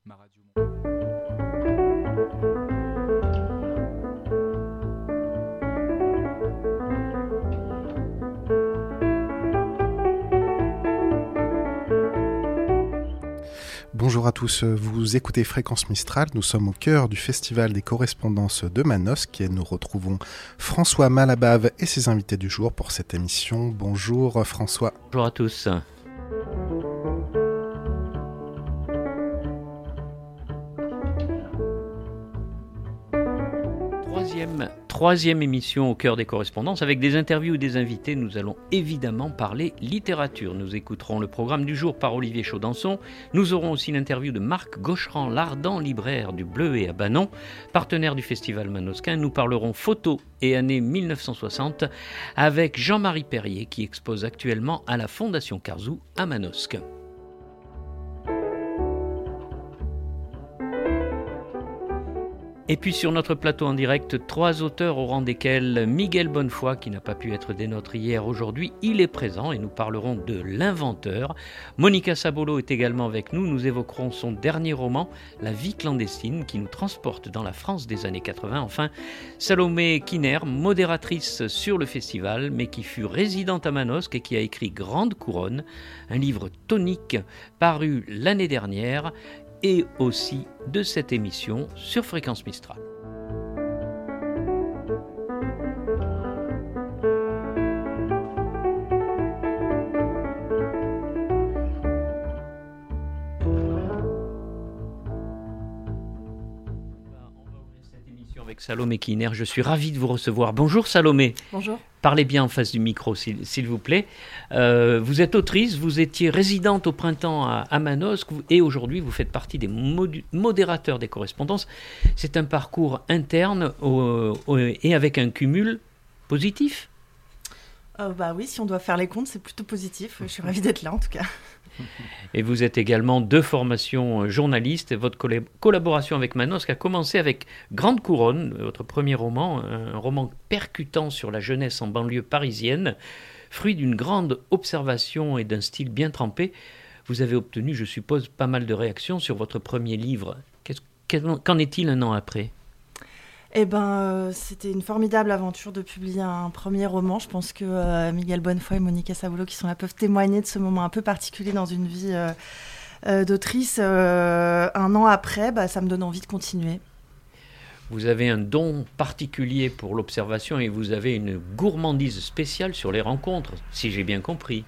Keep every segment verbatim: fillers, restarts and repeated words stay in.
Ma radio. Bonjour à tous, vous écoutez Fréquence Mistral, nous sommes au cœur du Festival des correspondances de Manosque et nous retrouvons François Malabave et ses invités du jour pour cette émission. Bonjour François. Bonjour à tous. Troisième, troisième émission au cœur des correspondances avec des interviews et des invités. Nous allons évidemment parler littérature. Nous écouterons le programme du jour par Olivier Chaudançon. Nous aurons aussi l'interview de Marc Gaucherand, l'ardent libraire du Bleuet à Banon, partenaire du Festival manosquin. Nous parlerons photo et année mille neuf cent soixante avec Jean-Marie Perrier qui expose actuellement à la Fondation Carzou à Manosque. Et puis sur notre plateau en direct, trois auteurs au rang desquels Miguel Bonnefoy, qui n'a pas pu être des nôtres hier, aujourd'hui, il est présent et nous parlerons de l'inventeur. Monica Sabolo est également avec nous, nous évoquerons son dernier roman, La vie clandestine, qui nous transporte dans la France des années quatre-vingts. Enfin, Salomé Kiner, modératrice sur le festival, mais qui fut résidente à Manosque et qui a écrit Grande Couronne, un livre tonique paru l'année dernière, et aussi de cette émission sur Fréquence Mistral. Avec Salomé Kiner, je suis ravi de vous recevoir. Bonjour Salomé. Bonjour. Parlez bien en face du micro, s'il, s'il vous plaît. Euh, vous êtes autrice, vous étiez résidente au printemps à, à Manosque et aujourd'hui vous faites partie des mod- modérateurs des correspondances. C'est un parcours interne au, au, et avec un cumul positif. Euh, bah oui, si on doit faire les comptes, c'est plutôt positif. Je suis ravie d'être là en tout cas. Et vous êtes également de formation journaliste. Votre collab- collaboration avec Manosque a commencé avec Grande Couronne, votre premier roman, un roman percutant sur la jeunesse en banlieue parisienne, fruit d'une grande observation et d'un style bien trempé. Vous avez obtenu, je suppose, pas mal de réactions sur votre premier livre. Qu'est-ce, qu'en est-il un an après ? Eh ben, euh, c'était une formidable aventure de publier un premier roman. Je pense que euh, Miguel Bonnefoy et Monica Sabolo, qui sont là, peuvent témoigner de ce moment un peu particulier dans une vie euh, euh, d'autrice. Euh, un an après, bah, ça me donne envie de continuer. Vous avez un don particulier pour l'observation et vous avez une gourmandise spéciale sur les rencontres, si j'ai bien compris.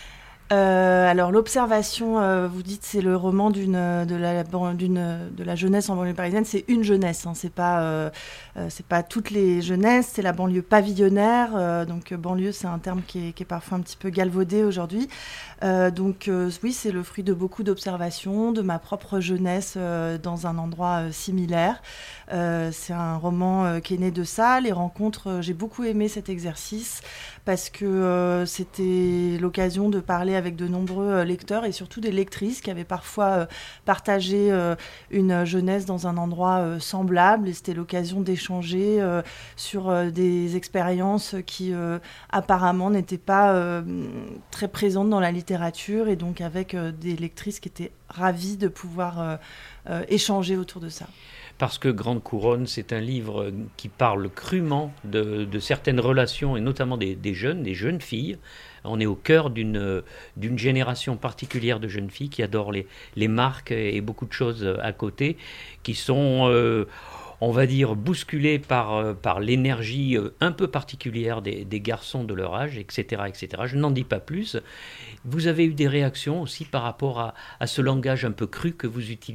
Euh, alors l'observation, euh, vous dites c'est le roman d'une de la d'une de la jeunesse en banlieue parisienne. C'est une jeunesse, hein, c'est pas euh, euh, c'est pas toutes les jeunesses. C'est la banlieue pavillonnaire. Euh, donc banlieue, c'est un terme qui est, qui est parfois un petit peu galvaudé aujourd'hui. Euh, donc euh, oui, c'est le fruit de beaucoup d'observations, de ma propre jeunesse euh, dans un endroit euh, similaire. Euh, c'est un roman euh, qui est né de ça. Les rencontres, euh, j'ai beaucoup aimé cet exercice parce que euh, c'était l'occasion de parler avec de nombreux euh, lecteurs et surtout des lectrices qui avaient parfois euh, partagé euh, une jeunesse dans un endroit euh, semblable, et c'était l'occasion d'échanger euh, sur euh, des expériences qui euh, apparemment n'étaient pas euh, très présentes dans la littérature, et donc avec euh, des lectrices qui étaient ravies de pouvoir euh, euh, échanger autour de ça. Parce que Grande Couronne, c'est un livre qui parle crûment de, de certaines relations, et notamment des, des jeunes, des jeunes filles. On est au cœur d'une, d'une génération particulière de jeunes filles qui adorent les, les marques et beaucoup de choses à côté, qui sont, euh, on va dire, bousculées par, par l'énergie un peu particulière des, des garçons de leur âge, et cetera, et cetera. Je n'en dis pas plus. Vous avez eu des réactions aussi par rapport à, à ce langage un peu cru que vous utilisez ?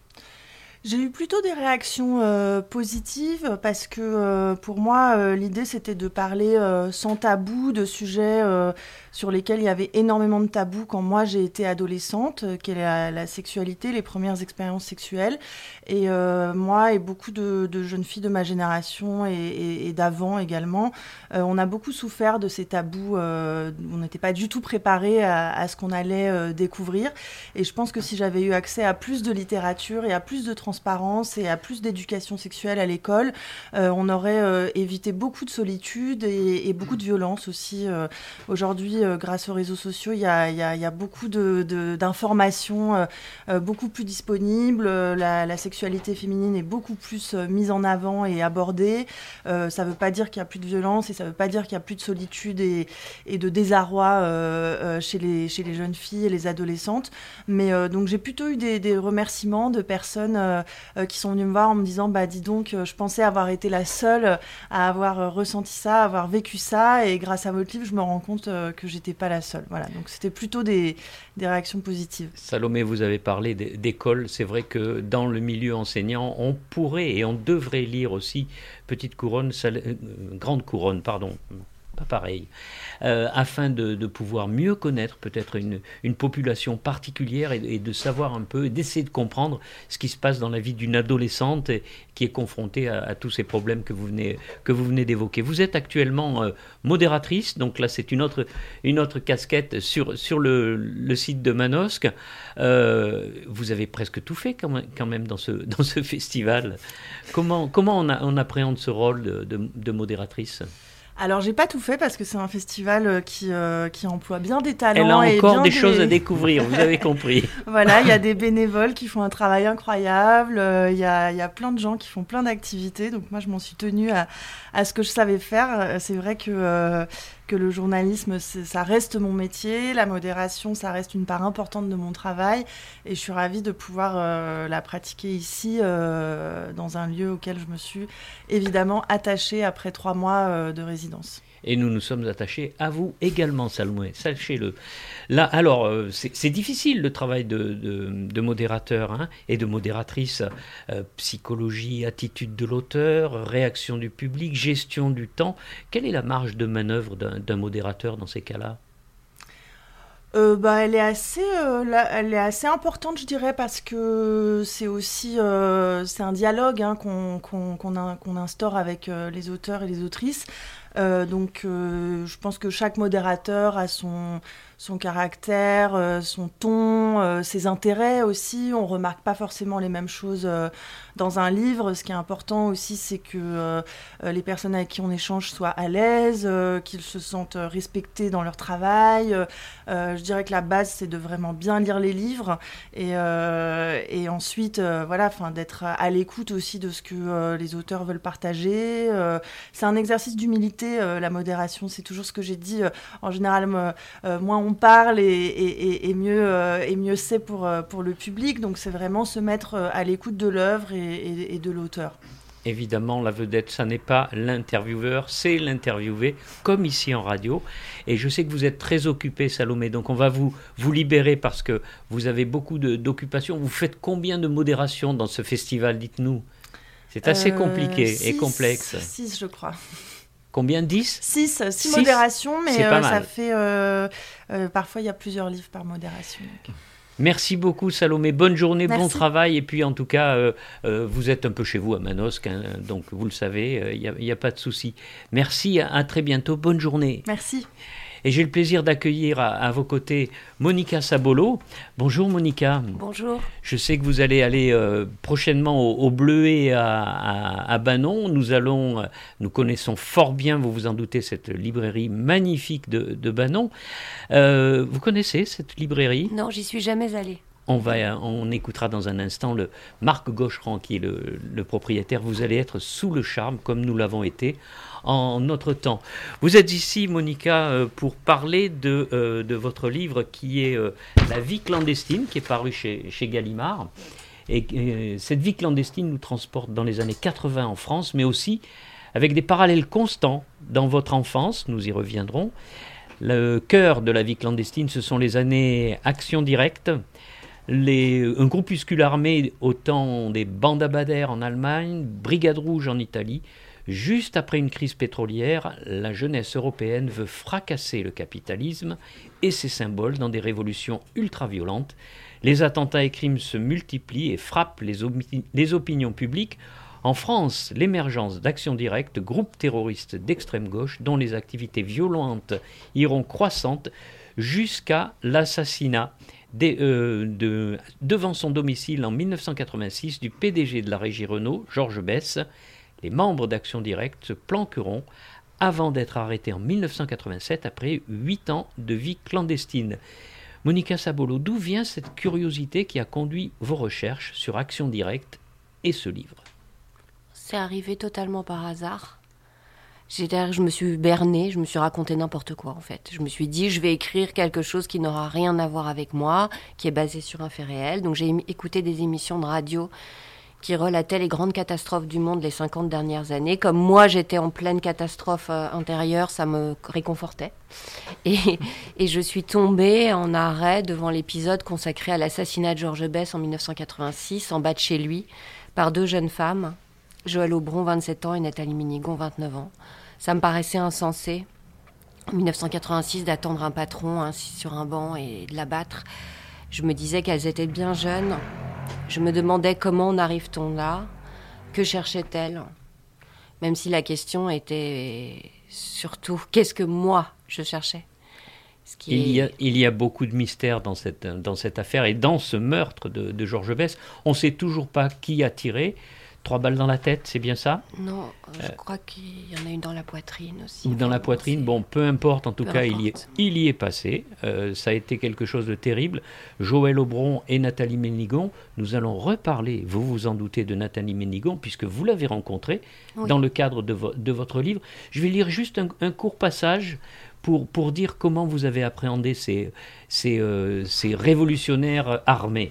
J'ai eu plutôt des réactions euh, positives parce que euh, pour moi, euh, l'idée c'était de parler euh, sans tabou de sujets euh, sur lesquels il y avait énormément de tabous quand moi j'ai été adolescente, euh, qui est la, la sexualité, les premières expériences sexuelles. Et euh, moi et beaucoup de, de jeunes filles de ma génération et, et, et d'avant également, euh, on a beaucoup souffert de ces tabous. Euh, on n'était pas du tout préparés à, à ce qu'on allait euh, découvrir. Et je pense que si j'avais eu accès à plus de littérature et à plus de transparence et à plus d'éducation sexuelle à l'école, euh, on aurait euh, évité beaucoup de solitude et, et beaucoup de violence aussi. Euh, aujourd'hui, euh, grâce aux réseaux sociaux, il y a, y a, y a beaucoup de, de, d'informations euh, euh, beaucoup plus disponibles. La, la sexualité féminine est beaucoup plus euh, mise en avant et abordée. Euh, ça ne veut pas dire qu'il n'y a plus de violence et ça ne veut pas dire qu'il n'y a plus de solitude et, et de désarroi euh, euh, chez, les, chez les jeunes filles et les adolescentes. Mais euh, donc j'ai plutôt eu des, des remerciements de personnes euh, euh, qui sont venues me voir en me disant bah, « dis donc, euh, je pensais avoir été la seule à avoir euh, ressenti ça, à avoir vécu ça et grâce à votre livre, je me rends compte euh, que j'étais pas la seule. » Voilà, donc c'était plutôt des, des réactions positives. Salomé, vous avez parlé d'école. C'est vrai que dans le milieu enseignant, on pourrait et on devrait lire aussi Petite Couronne, sal... euh, Grande Couronne, pardon, pas pareil, euh, afin de, de pouvoir mieux connaître peut-être une, une population particulière et, et de savoir un peu, d'essayer de comprendre ce qui se passe dans la vie d'une adolescente et, qui est confrontée à, à tous ces problèmes que vous venez, que vous venez d'évoquer. Vous êtes actuellement euh, modératrice, donc là c'est une autre, une autre casquette sur, sur le, le site de Manosque. Euh, vous avez presque tout fait quand même, quand même dans, ce, dans ce festival. Comment, comment on, a, on appréhende ce rôle de, de, de modératrice ? Alors, j'ai pas tout fait parce que c'est un festival qui, euh, qui emploie bien des talents. Elle a et encore bien des, des choses à découvrir, vous avez compris. Voilà, il y a des bénévoles qui font un travail incroyable, il euh, y, a, y a plein de gens qui font plein d'activités, donc moi je m'en suis tenue à, à ce que je savais faire. C'est vrai que, euh, que le journalisme, ça reste mon métier, la modération, ça reste une part importante de mon travail, et je suis ravie de pouvoir euh, la pratiquer ici, euh, dans un lieu auquel je me suis évidemment attachée après trois mois euh, de résidence. Et nous nous sommes attachés à vous également, Salomé, sachez-le. Là, alors, euh, c'est, c'est difficile le travail de, de, de modérateur hein, et de modératrice. Euh, psychologie, attitude de l'auteur, réaction du public, gestion du temps. Quelle est la marge de manœuvre d'un, d'un modérateur dans ces cas-là ? Euh, bah, elle est assez, euh, la, elle est assez importante, je dirais, parce que c'est aussi, euh, c'est un dialogue hein, qu'on, qu'on, qu'on, a, qu'on instaure avec euh, les auteurs et les autrices. Euh, donc, euh, je pense que chaque modérateur a son, son caractère, euh, son ton, euh, ses intérêts aussi. On remarque pas forcément les mêmes choses euh, dans un livre. Ce qui est important aussi, c'est que euh, les personnes avec qui on échange soient à l'aise, euh, qu'ils se sentent respectés dans leur travail. Euh, je dirais que la base, c'est de vraiment bien lire les livres et, euh, et ensuite, euh, voilà, enfin, d'être à l'écoute aussi de ce que euh, les auteurs veulent partager. Euh, c'est un exercice d'humilité. Euh, la modération, c'est toujours ce que j'ai dit. Euh, en général, euh, moins on parle et, et, et, mieux, euh, et mieux c'est pour, euh, pour le public. Donc, c'est vraiment se mettre à l'écoute de l'œuvre et, et, et de l'auteur. Évidemment, la vedette, ça n'est pas l'intervieweur, c'est l'interviewé, comme ici en radio. Et je sais que vous êtes très occupée, Salomé, donc on va vous, vous libérer parce que vous avez beaucoup de, d'occupations. Vous faites combien de modérations dans ce festival, dites-nous ? C'est assez euh, compliqué six, et complexe. Six, je crois. Combien? dix? Six, six modérations, mais euh, ça fait... Euh, euh, parfois, il y a plusieurs livres par modération. Donc. Merci beaucoup, Salomé. Bonne journée, Merci. Bon travail. Et puis, en tout cas, euh, euh, vous êtes un peu chez vous à Manosque, hein, donc vous le savez, il n'y a, a pas de souci. Merci, à, à très bientôt. Bonne journée. Merci. Et j'ai le plaisir d'accueillir à, à vos côtés Monica Sabolo. Bonjour Monica. Bonjour. Je sais que vous allez aller euh, prochainement au, au Bleuet à, à, à Banon. Nous allons, euh, nous connaissons fort bien, vous vous en doutez, cette librairie magnifique de, de Banon. Euh, vous connaissez cette librairie ? Non, j'y suis jamais allée. On, va, on écoutera dans un instant le Marc Gaucheran qui est le, le propriétaire. Vous allez être sous le charme comme nous l'avons été en notre temps. Vous êtes ici, Monica, pour parler de, euh, de votre livre qui est euh, La vie clandestine, qui est paru chez, chez Gallimard. Et euh, cette vie clandestine nous transporte dans les années quatre-vingts en France, mais aussi avec des parallèles constants dans votre enfance, nous y reviendrons. Le cœur de la vie clandestine, ce sont les années Action Directe, Les, un groupuscule armé au temps des bandes à Bader en Allemagne, Brigade Rouge en Italie. Juste après une crise pétrolière, la jeunesse européenne veut fracasser le capitalisme et ses symboles dans des révolutions ultra-violentes. Les attentats et crimes se multiplient et frappent les, opi- les opinions publiques. En France, l'émergence d'Action Directe, groupes terroristes d'extrême gauche dont les activités violentes iront croissantes jusqu'à l'assassinat Des, euh, de, devant son domicile en dix-neuf cent quatre-vingt-six du P D G de la régie Renault, Georges Besse. Les membres d'Action Directe se planqueront avant d'être arrêté en mille neuf cent quatre-vingt-sept après huit ans de vie clandestine. Monica Sabolo, d'où vient cette curiosité qui a conduit vos recherches sur Action Directe et ce livre? C'est arrivé totalement par hasard. J'étais, je me suis bernée, je me suis raconté n'importe quoi en fait. Je me suis dit, je vais écrire quelque chose qui n'aura rien à voir avec moi, qui est basé sur un fait réel. Donc j'ai écouté des émissions de radio qui relataient les grandes catastrophes du monde les cinquante dernières années. Comme moi, j'étais en pleine catastrophe euh, intérieure, ça me réconfortait. Et, et je suis tombée en arrêt devant l'épisode consacré à l'assassinat de Georges Besse en mille neuf cent quatre-vingt-six, en bas de chez lui, par deux jeunes femmes, Joëlle Aubron, vingt-sept ans, et Nathalie Ménigon, vingt-neuf ans. Ça me paraissait insensé, en mille neuf cent quatre-vingt-six, d'attendre un patron assis sur un banc et de l'abattre. Je me disais qu'elles étaient bien jeunes. Je me demandais comment en arrive-t-on là? Que cherchait-elle? Même si la question était surtout qu'est-ce que moi je cherchais? Ce qui il, est... y a, il y a beaucoup de mystères dans cette, dans cette affaire et dans ce meurtre de, de Georges Besse. On ne sait toujours pas qui a tiré. Trois balles dans la tête, c'est bien ça? Non, je euh, crois qu'il y en a une dans la poitrine aussi. Ou dans la poitrine, bon, peu importe, en tout peu cas, importe. il y est, il y est passé. Euh, ça a été quelque chose de terrible. Joëlle Aubron et Nathalie Ménigon, nous allons reparler, vous vous en doutez, de Nathalie Ménigon, puisque vous l'avez rencontrée oui. dans le cadre de, vo- de votre livre. Je vais lire juste un, un court passage pour, pour dire comment vous avez appréhendé ces, ces, euh, ces révolutionnaires armés.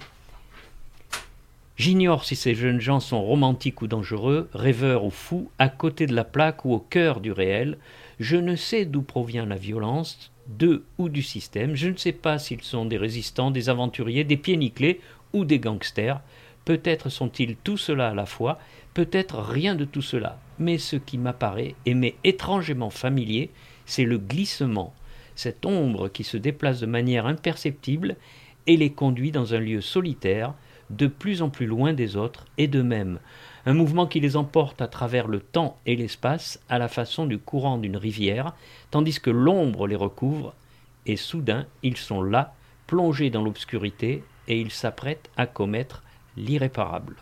J'ignore si ces jeunes gens sont romantiques ou dangereux, rêveurs ou fous, à côté de la plaque ou au cœur du réel. Je ne sais d'où provient la violence, d'eux ou du système. Je ne sais pas s'ils sont des résistants, des aventuriers, des pieds nickelés ou des gangsters. Peut-être sont-ils tout cela à la fois, peut-être rien de tout cela. Mais ce qui m'apparaît et m'est étrangement familier, c'est le glissement, cette ombre qui se déplace de manière imperceptible et les conduit dans un lieu solitaire, de plus en plus loin des autres, et d'eux-mêmes. Un mouvement qui les emporte à travers le temps et l'espace, à la façon du courant d'une rivière, tandis que l'ombre les recouvre, et soudain, ils sont là, plongés dans l'obscurité, et ils s'apprêtent à commettre l'irréparable.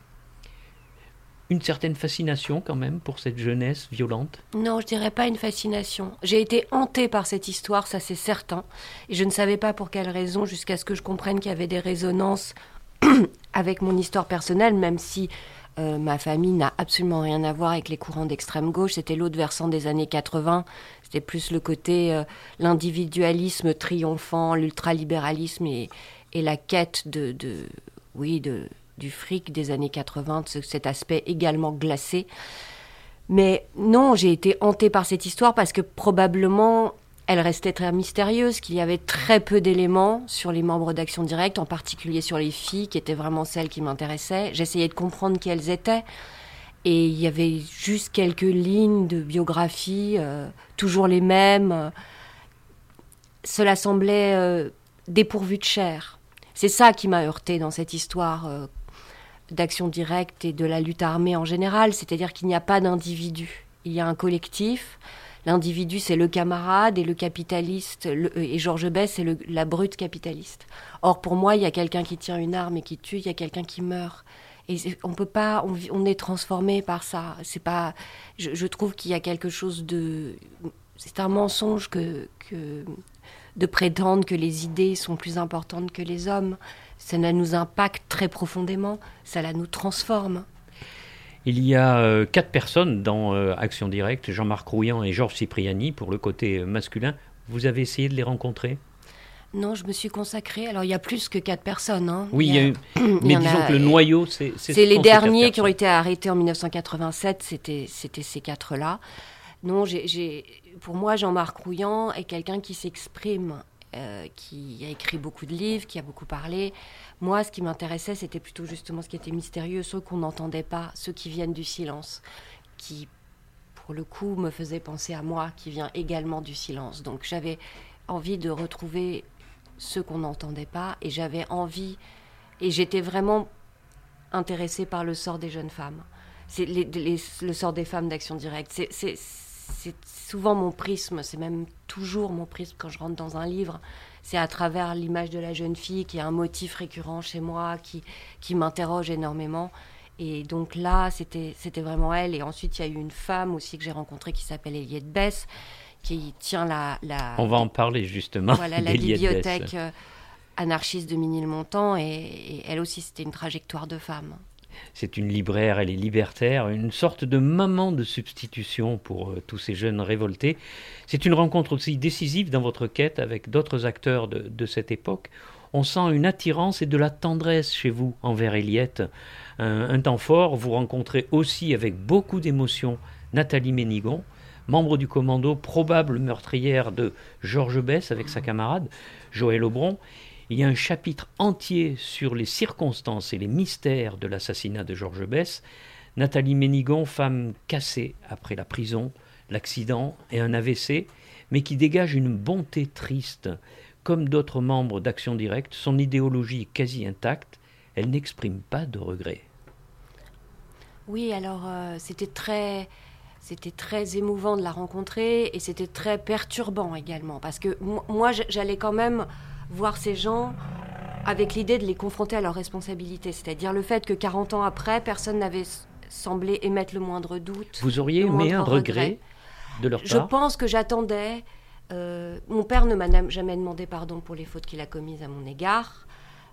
Une certaine fascination, quand même, pour cette jeunesse violente? Non, je dirais pas une fascination. J'ai été hantée par cette histoire, ça c'est certain, et je ne savais pas pour quelle raison, jusqu'à ce que je comprenne qu'il y avait des résonances avec mon histoire personnelle, même si euh, ma famille n'a absolument rien à voir avec les courants d'extrême gauche. C'était l'autre versant des années quatre-vingts. C'était plus le côté euh, l'individualisme triomphant, l'ultralibéralisme et, et la quête de, de, oui, de, du fric des années quatre-vingts, cet aspect également glacé. Mais non, j'ai été hantée par cette histoire parce que probablement elle restait très mystérieuse, qu'il y avait très peu d'éléments sur les membres d'Action Directe, en particulier sur les filles, qui étaient vraiment celles qui m'intéressaient. J'essayais de comprendre qui elles étaient. Et il y avait juste quelques lignes de biographie, euh, toujours les mêmes. Cela semblait euh, dépourvu de chair. C'est ça qui m'a heurtée dans cette histoire euh, d'Action Directe et de la lutte armée en général. C'est-à-dire qu'il n'y a pas d'individu. Il y a un collectif. L'individu, c'est le camarade et le capitaliste, le, et Georges Besse, c'est le, la brute capitaliste. Or, pour moi, il y a quelqu'un qui tient une arme et qui tue, il y a quelqu'un qui meurt. Et on peut pas, on, on est transformé par ça. C'est pas, je, je trouve qu'il y a quelque chose de, c'est un mensonge que, que de prétendre que les idées sont plus importantes que les hommes. Ça nous impacte très profondément, ça la nous transforme. Il y a euh, quatre personnes dans euh, Action Directe, Jean-Marc Rouillant et Georges Cipriani, pour le côté euh, masculin. Vous avez essayé de les rencontrer? Non, je me suis consacrée. Alors, il y a plus que quatre personnes. Hein. Oui, il y a, il y a eu... mais disons a... que le noyau, c'est... C'est, c'est les derniers qui ont été arrêtés en dix-neuf cent quatre-vingt-sept, c'était, c'était ces quatre-là. Non, j'ai, j'ai... pour moi, Jean-Marc Rouillant est quelqu'un qui s'exprime, euh, qui a écrit beaucoup de livres, qui a beaucoup parlé. Moi, ce qui m'intéressait, c'était plutôt justement ce qui était mystérieux, ceux qu'on n'entendait pas, ceux qui viennent du silence, qui, pour le coup, me faisaient penser à moi, qui vient également du silence. Donc, j'avais envie de retrouver ceux qu'on n'entendait pas, et j'avais envie, et j'étais vraiment intéressée par le sort des jeunes femmes. C'est les, les, le sort des femmes d'Action Directe. C'est, c'est, c'est souvent mon prisme, c'est même toujours mon prisme quand je rentre dans un livre. C'est à travers l'image de la jeune fille qui est un motif récurrent chez moi, qui, qui m'interroge énormément. Et donc là, c'était, c'était vraiment elle. Et ensuite, il y a eu une femme aussi que j'ai rencontrée qui s'appelle Eliette Bess, qui tient la... la On va en parler justement. Voilà, la bibliothèque euh, anarchiste de Ménilmontant. Et, et elle aussi, c'était une trajectoire de femme. C'est une libraire, elle est libertaire, une sorte de maman de substitution pour euh, tous ces jeunes révoltés. C'est une rencontre aussi décisive dans votre quête avec d'autres acteurs de, de cette époque. On sent une attirance et de la tendresse chez vous envers Eliette. Un, un temps fort, vous rencontrez aussi avec beaucoup d'émotion Nathalie Ménigon, membre du commando, probable meurtrière de Georges Besse avec sa camarade Joël Aubron. Il y a un chapitre entier sur les circonstances et les mystères de l'assassinat de Georges Besse. Nathalie Ménigon, femme cassée après la prison, l'accident et un A V C, mais qui dégage une bonté triste. Comme d'autres membres d'Action Directe, son idéologie est quasi intacte. Elle n'exprime pas de regrets. Oui, alors euh, c'était très... C'était très émouvant de la rencontrer et c'était très perturbant également. Parce que moi, j'allais quand même voir ces gens avec l'idée de les confronter à leurs responsabilités. C'est-à-dire le fait que quarante ans après, personne n'avait semblé émettre le moindre doute. Vous auriez aimé un regret de leur part ? Je pense que j'attendais... Euh, mon père ne m'a jamais demandé pardon pour les fautes qu'il a commises à mon égard.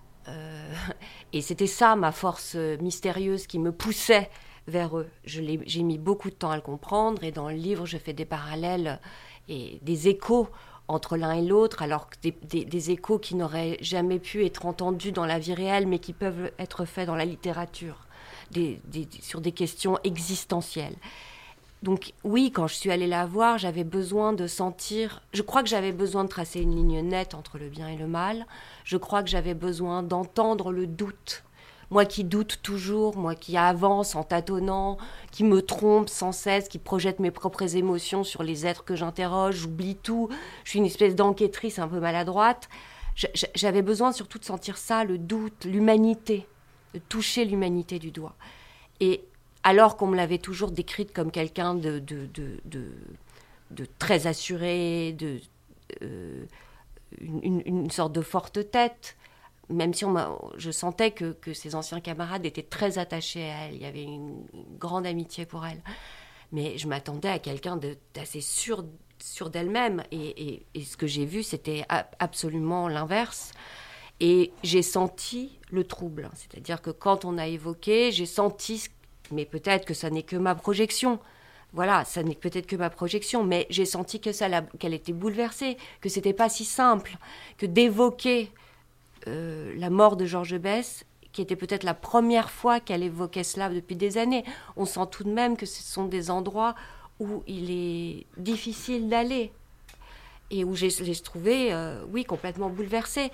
Euh, et c'était ça, ma force mystérieuse qui me poussait vers eux. Je l'ai, j'ai mis beaucoup de temps à le comprendre et dans le livre, je fais des parallèles et des échos entre l'un et l'autre, alors que des, des, des échos qui n'auraient jamais pu être entendus dans la vie réelle, mais qui peuvent être faits dans la littérature, des, des, sur des questions existentielles. Donc oui, quand je suis allée la voir, j'avais besoin de sentir... Je crois que j'avais besoin de tracer une ligne nette entre le bien et le mal. Je crois que j'avais besoin d'entendre le doute. Moi qui doute toujours, moi qui avance en tâtonnant, qui me trompe sans cesse, qui projette mes propres émotions sur les êtres que j'interroge, j'oublie tout. Je suis une espèce d'enquêtrice un peu maladroite. J'avais besoin surtout de sentir ça, le doute, l'humanité, de toucher l'humanité du doigt. Et alors qu'on me l'avait toujours décrite comme quelqu'un de, de, de, de, de très assuré, de, euh, une, une sorte de forte tête, même si on m'a, je sentais que, que ses anciens camarades étaient très attachés à elle, il y avait une, une grande amitié pour elle. Mais je m'attendais à quelqu'un de, d'assez sûr, sûr d'elle-même, et, et, et ce que j'ai vu, c'était a, absolument l'inverse. Et j'ai senti le trouble, c'est-à-dire que quand on a évoqué, j'ai senti... Mais peut-être que ça n'est que ma projection. Voilà, ça n'est peut-être que ma projection. Mais j'ai senti que ça l'a, qu'elle était bouleversée, que c'était pas si simple, que d'évoquer euh, la mort de Georges Besse, qui était peut-être la première fois qu'elle évoquait cela depuis des années. On sent tout de même que ce sont des endroits où il est difficile d'aller et où j'ai, j'ai trouvé, euh, oui, complètement bouleversée.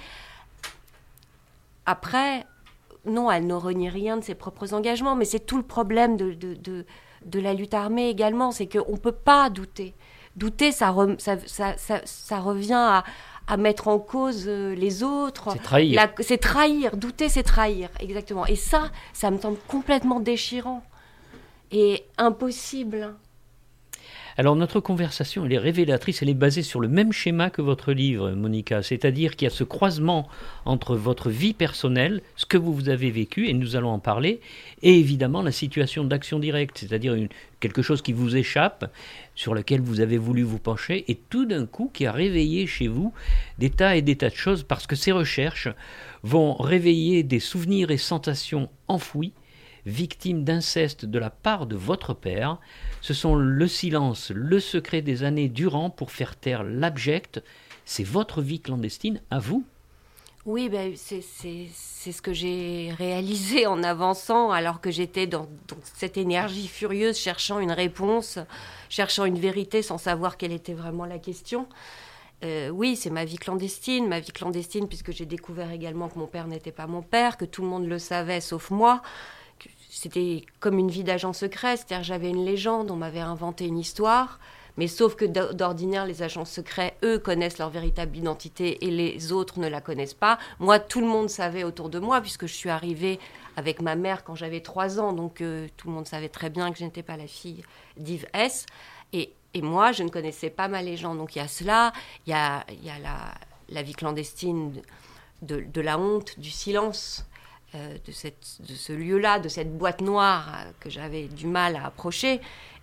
Après... Non, elle ne renie rien de ses propres engagements, mais c'est tout le problème de, de, de, de la lutte armée également, c'est qu'on ne peut pas douter. Douter, ça, re, ça, ça, ça, ça revient à, à mettre en cause les autres. C'est trahir. La, c'est trahir. Douter, c'est trahir, exactement. Et ça, ça me semble complètement déchirant et impossible. Alors notre conversation, elle est révélatrice, elle est basée sur le même schéma que votre livre, Monica, c'est-à-dire qu'il y a ce croisement entre votre vie personnelle, ce que vous avez vécu, et nous allons en parler, et évidemment la situation d'Action Directe, c'est-à-dire une, quelque chose qui vous échappe, sur lequel vous avez voulu vous pencher, et tout d'un coup qui a réveillé chez vous des tas et des tas de choses, parce que ces recherches vont réveiller des souvenirs et sensations enfouis, victime d'inceste de la part de votre père. Ce sont le silence, le secret des années durant pour faire taire l'abject. C'est votre vie clandestine à vous. Oui, ben, c'est, c'est, c'est ce que j'ai réalisé en avançant, alors que j'étais dans, dans cette énergie furieuse, cherchant une réponse, cherchant une vérité sans savoir quelle était vraiment la question. Euh, oui, c'est ma vie clandestine, ma vie clandestine puisque j'ai découvert également que mon père n'était pas mon père, que tout le monde le savait sauf moi. C'était comme une vie d'agent secret, c'est-à-dire j'avais une légende, on m'avait inventé une histoire, mais sauf que d'ordinaire, les agents secrets, eux, connaissent leur véritable identité et les autres ne la connaissent pas. Moi, tout le monde savait autour de moi, puisque je suis arrivée avec ma mère quand j'avais trois ans, donc euh, tout le monde savait très bien que je n'étais pas la fille d'Yves S. Et, et moi, je ne connaissais pas ma légende. Donc il y a cela, il y a, il y a la, la vie clandestine de, de, de la honte, du silence. euh, de, cette, de ce lieu-là, de cette boîte noire euh, que j'avais du mal à approcher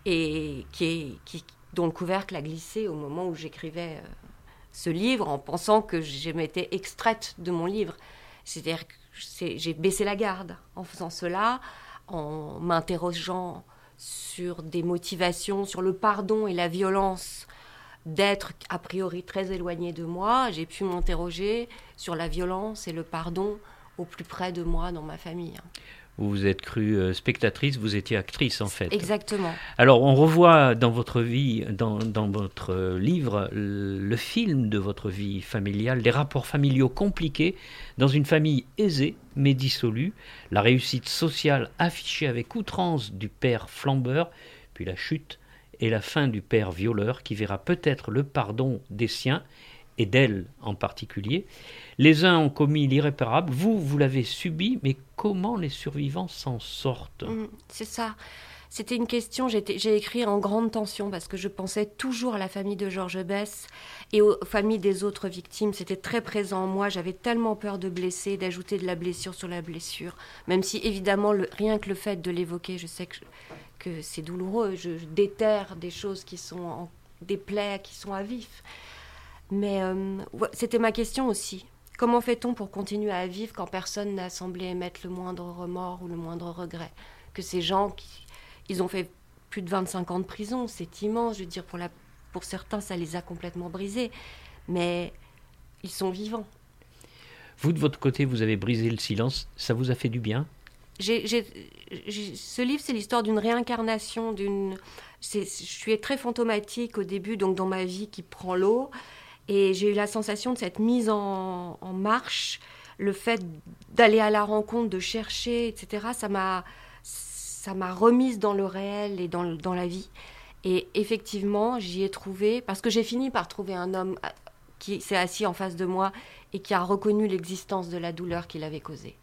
et qui est, qui, dont le couvercle a glissé au moment où j'écrivais euh, ce livre en pensant que je m'étais extraite de mon livre. C'est-à-dire que c'est, j'ai baissé la garde en faisant cela, en m'interrogeant sur des motivations, sur le pardon et la violence d'être a priori très éloigné de moi. J'ai pu m'interroger sur la violence et le pardon au plus près de moi dans ma famille. Vous vous êtes crue spectatrice, vous étiez actrice en fait. Exactement. Alors on revoit dans votre vie, dans, dans votre livre, le film de votre vie familiale, les rapports familiaux compliqués dans une famille aisée mais dissolue, la réussite sociale affichée avec outrance du père flambeur, puis la chute et la fin du père violeur qui verra peut-être le pardon des siens et d'elle en particulier. Les uns ont commis l'irréparable, vous, vous l'avez subi, mais comment les survivants s'en sortent ? Mmh, c'est ça. C'était une question, j'étais, j'ai écrit en grande tension parce que je pensais toujours à la famille de Georges Besse et aux familles des autres victimes. C'était très présent en moi, j'avais tellement peur de blesser, d'ajouter de la blessure sur la blessure. Même si évidemment, le, rien que le fait de l'évoquer, je sais que, que c'est douloureux, je, je déterre des choses qui sont, en, des plaies qui sont à vif. Mais euh, c'était ma question aussi. Comment fait-on pour continuer à vivre quand personne n'a semblé émettre le moindre remords ou le moindre regret ? Que ces gens, qui, ils ont fait plus de vingt-cinq ans de prison, c'est immense. Je veux dire, pour, la, pour certains, ça les a complètement brisés. Mais ils sont vivants. Vous, de votre côté, vous avez brisé le silence. Ça vous a fait du bien ? j'ai, j'ai, j'ai, Ce livre, c'est l'histoire d'une réincarnation. D'une, c'est, je suis très fantomatique au début, donc dans ma vie qui prend l'eau. Et j'ai eu la sensation de cette mise en, en marche, le fait d'aller à la rencontre, de chercher, et cetera. Ça m'a, ça m'a remise dans le réel et dans, dans la vie. Et effectivement, j'y ai trouvé, parce que j'ai fini par trouver un homme qui s'est assis en face de moi et qui a reconnu l'existence de la douleur qu'il avait causée.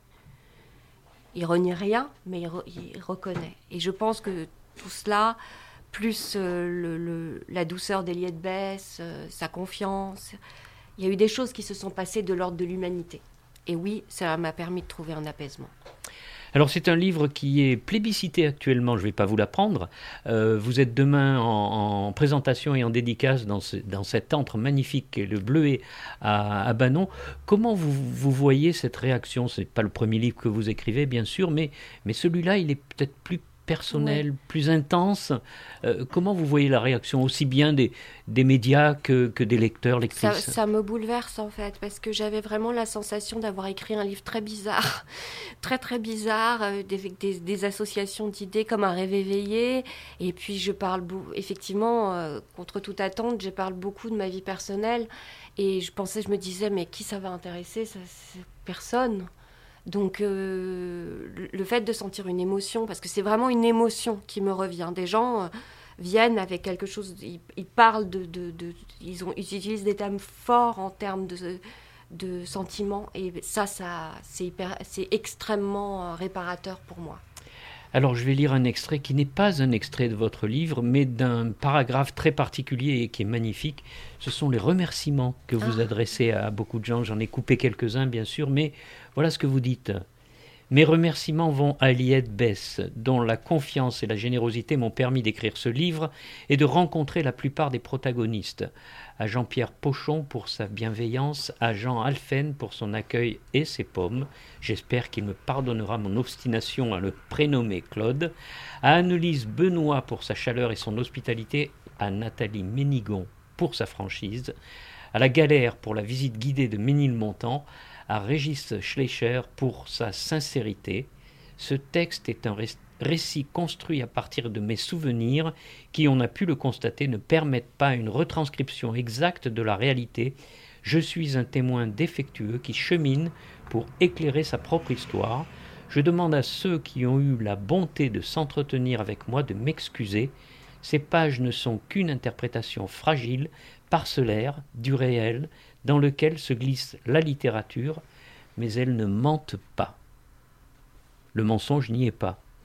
Il renie rien, mais il, re, il reconnaît. Et je pense que tout cela... plus euh, le, le, la douceur d'Eliette Besse, euh, sa confiance. Il y a eu des choses qui se sont passées de l'ordre de l'humanité. Et oui, ça m'a permis de trouver un apaisement. Alors c'est un livre qui est plébiscité actuellement, je ne vais pas vous l'apprendre. Euh, vous êtes demain en, en présentation et en dédicace dans, ce, dans cet antre magnifique, le Bleuet à, à Banon. Comment vous, vous voyez cette réaction ? Ce n'est pas le premier livre que vous écrivez, bien sûr, mais, mais celui-là, il est peut-être plus personnel, ouais. plus intense. Euh, comment vous voyez la réaction aussi bien des, des médias que, que des lecteurs, lectrices ? ça, ça me bouleverse en fait, parce que j'avais vraiment la sensation d'avoir écrit un livre très bizarre, très très bizarre, euh, des, des, des associations d'idées comme un rêve éveillé. Et puis je parle, effectivement, euh, contre toute attente, je parle beaucoup de ma vie personnelle. Et je pensais, je me disais, mais qui ça va intéresser ? Ça, c'est personne. Donc, euh, le fait de sentir une émotion, parce que c'est vraiment une émotion qui me revient. Des gens euh, viennent avec quelque chose, ils, ils parlent de, de, de ils, ont, ils utilisent des termes forts en termes de, de sentiments, et ça, ça c'est, hyper, c'est extrêmement réparateur pour moi. Alors, je vais lire un extrait qui n'est pas un extrait de votre livre, mais d'un paragraphe très particulier et qui est magnifique. Ce sont les remerciements que vous ah. adressez à beaucoup de gens. J'en ai coupé quelques-uns, bien sûr, mais voilà ce que vous dites. Mes remerciements vont à Eliette Besse, dont la confiance et la générosité m'ont permis d'écrire ce livre et de rencontrer la plupart des protagonistes. À Jean-Pierre Pochon pour sa bienveillance, à Jean Alphen pour son accueil et ses pommes. J'espère qu'il me pardonnera mon obstination à le prénommer Claude. À Annelise Benoît pour sa chaleur et son hospitalité. À Nathalie Ménigon pour sa franchise. À la Galère pour la visite guidée de Ménilmontant. À Régis Schleicher pour sa sincérité. Ce texte est un ré- récit construit à partir de mes souvenirs qui, on a pu le constater, ne permettent pas une retranscription exacte de la réalité. Je suis un témoin défectueux qui chemine pour éclairer sa propre histoire. Je demande à ceux qui ont eu la bonté de s'entretenir avec moi de m'excuser. Ces pages ne sont qu'une interprétation fragile, parcellaire, du réel, dans lequel se glisse la littérature, mais elles ne mentent pas. Le mensonge n'y est pas.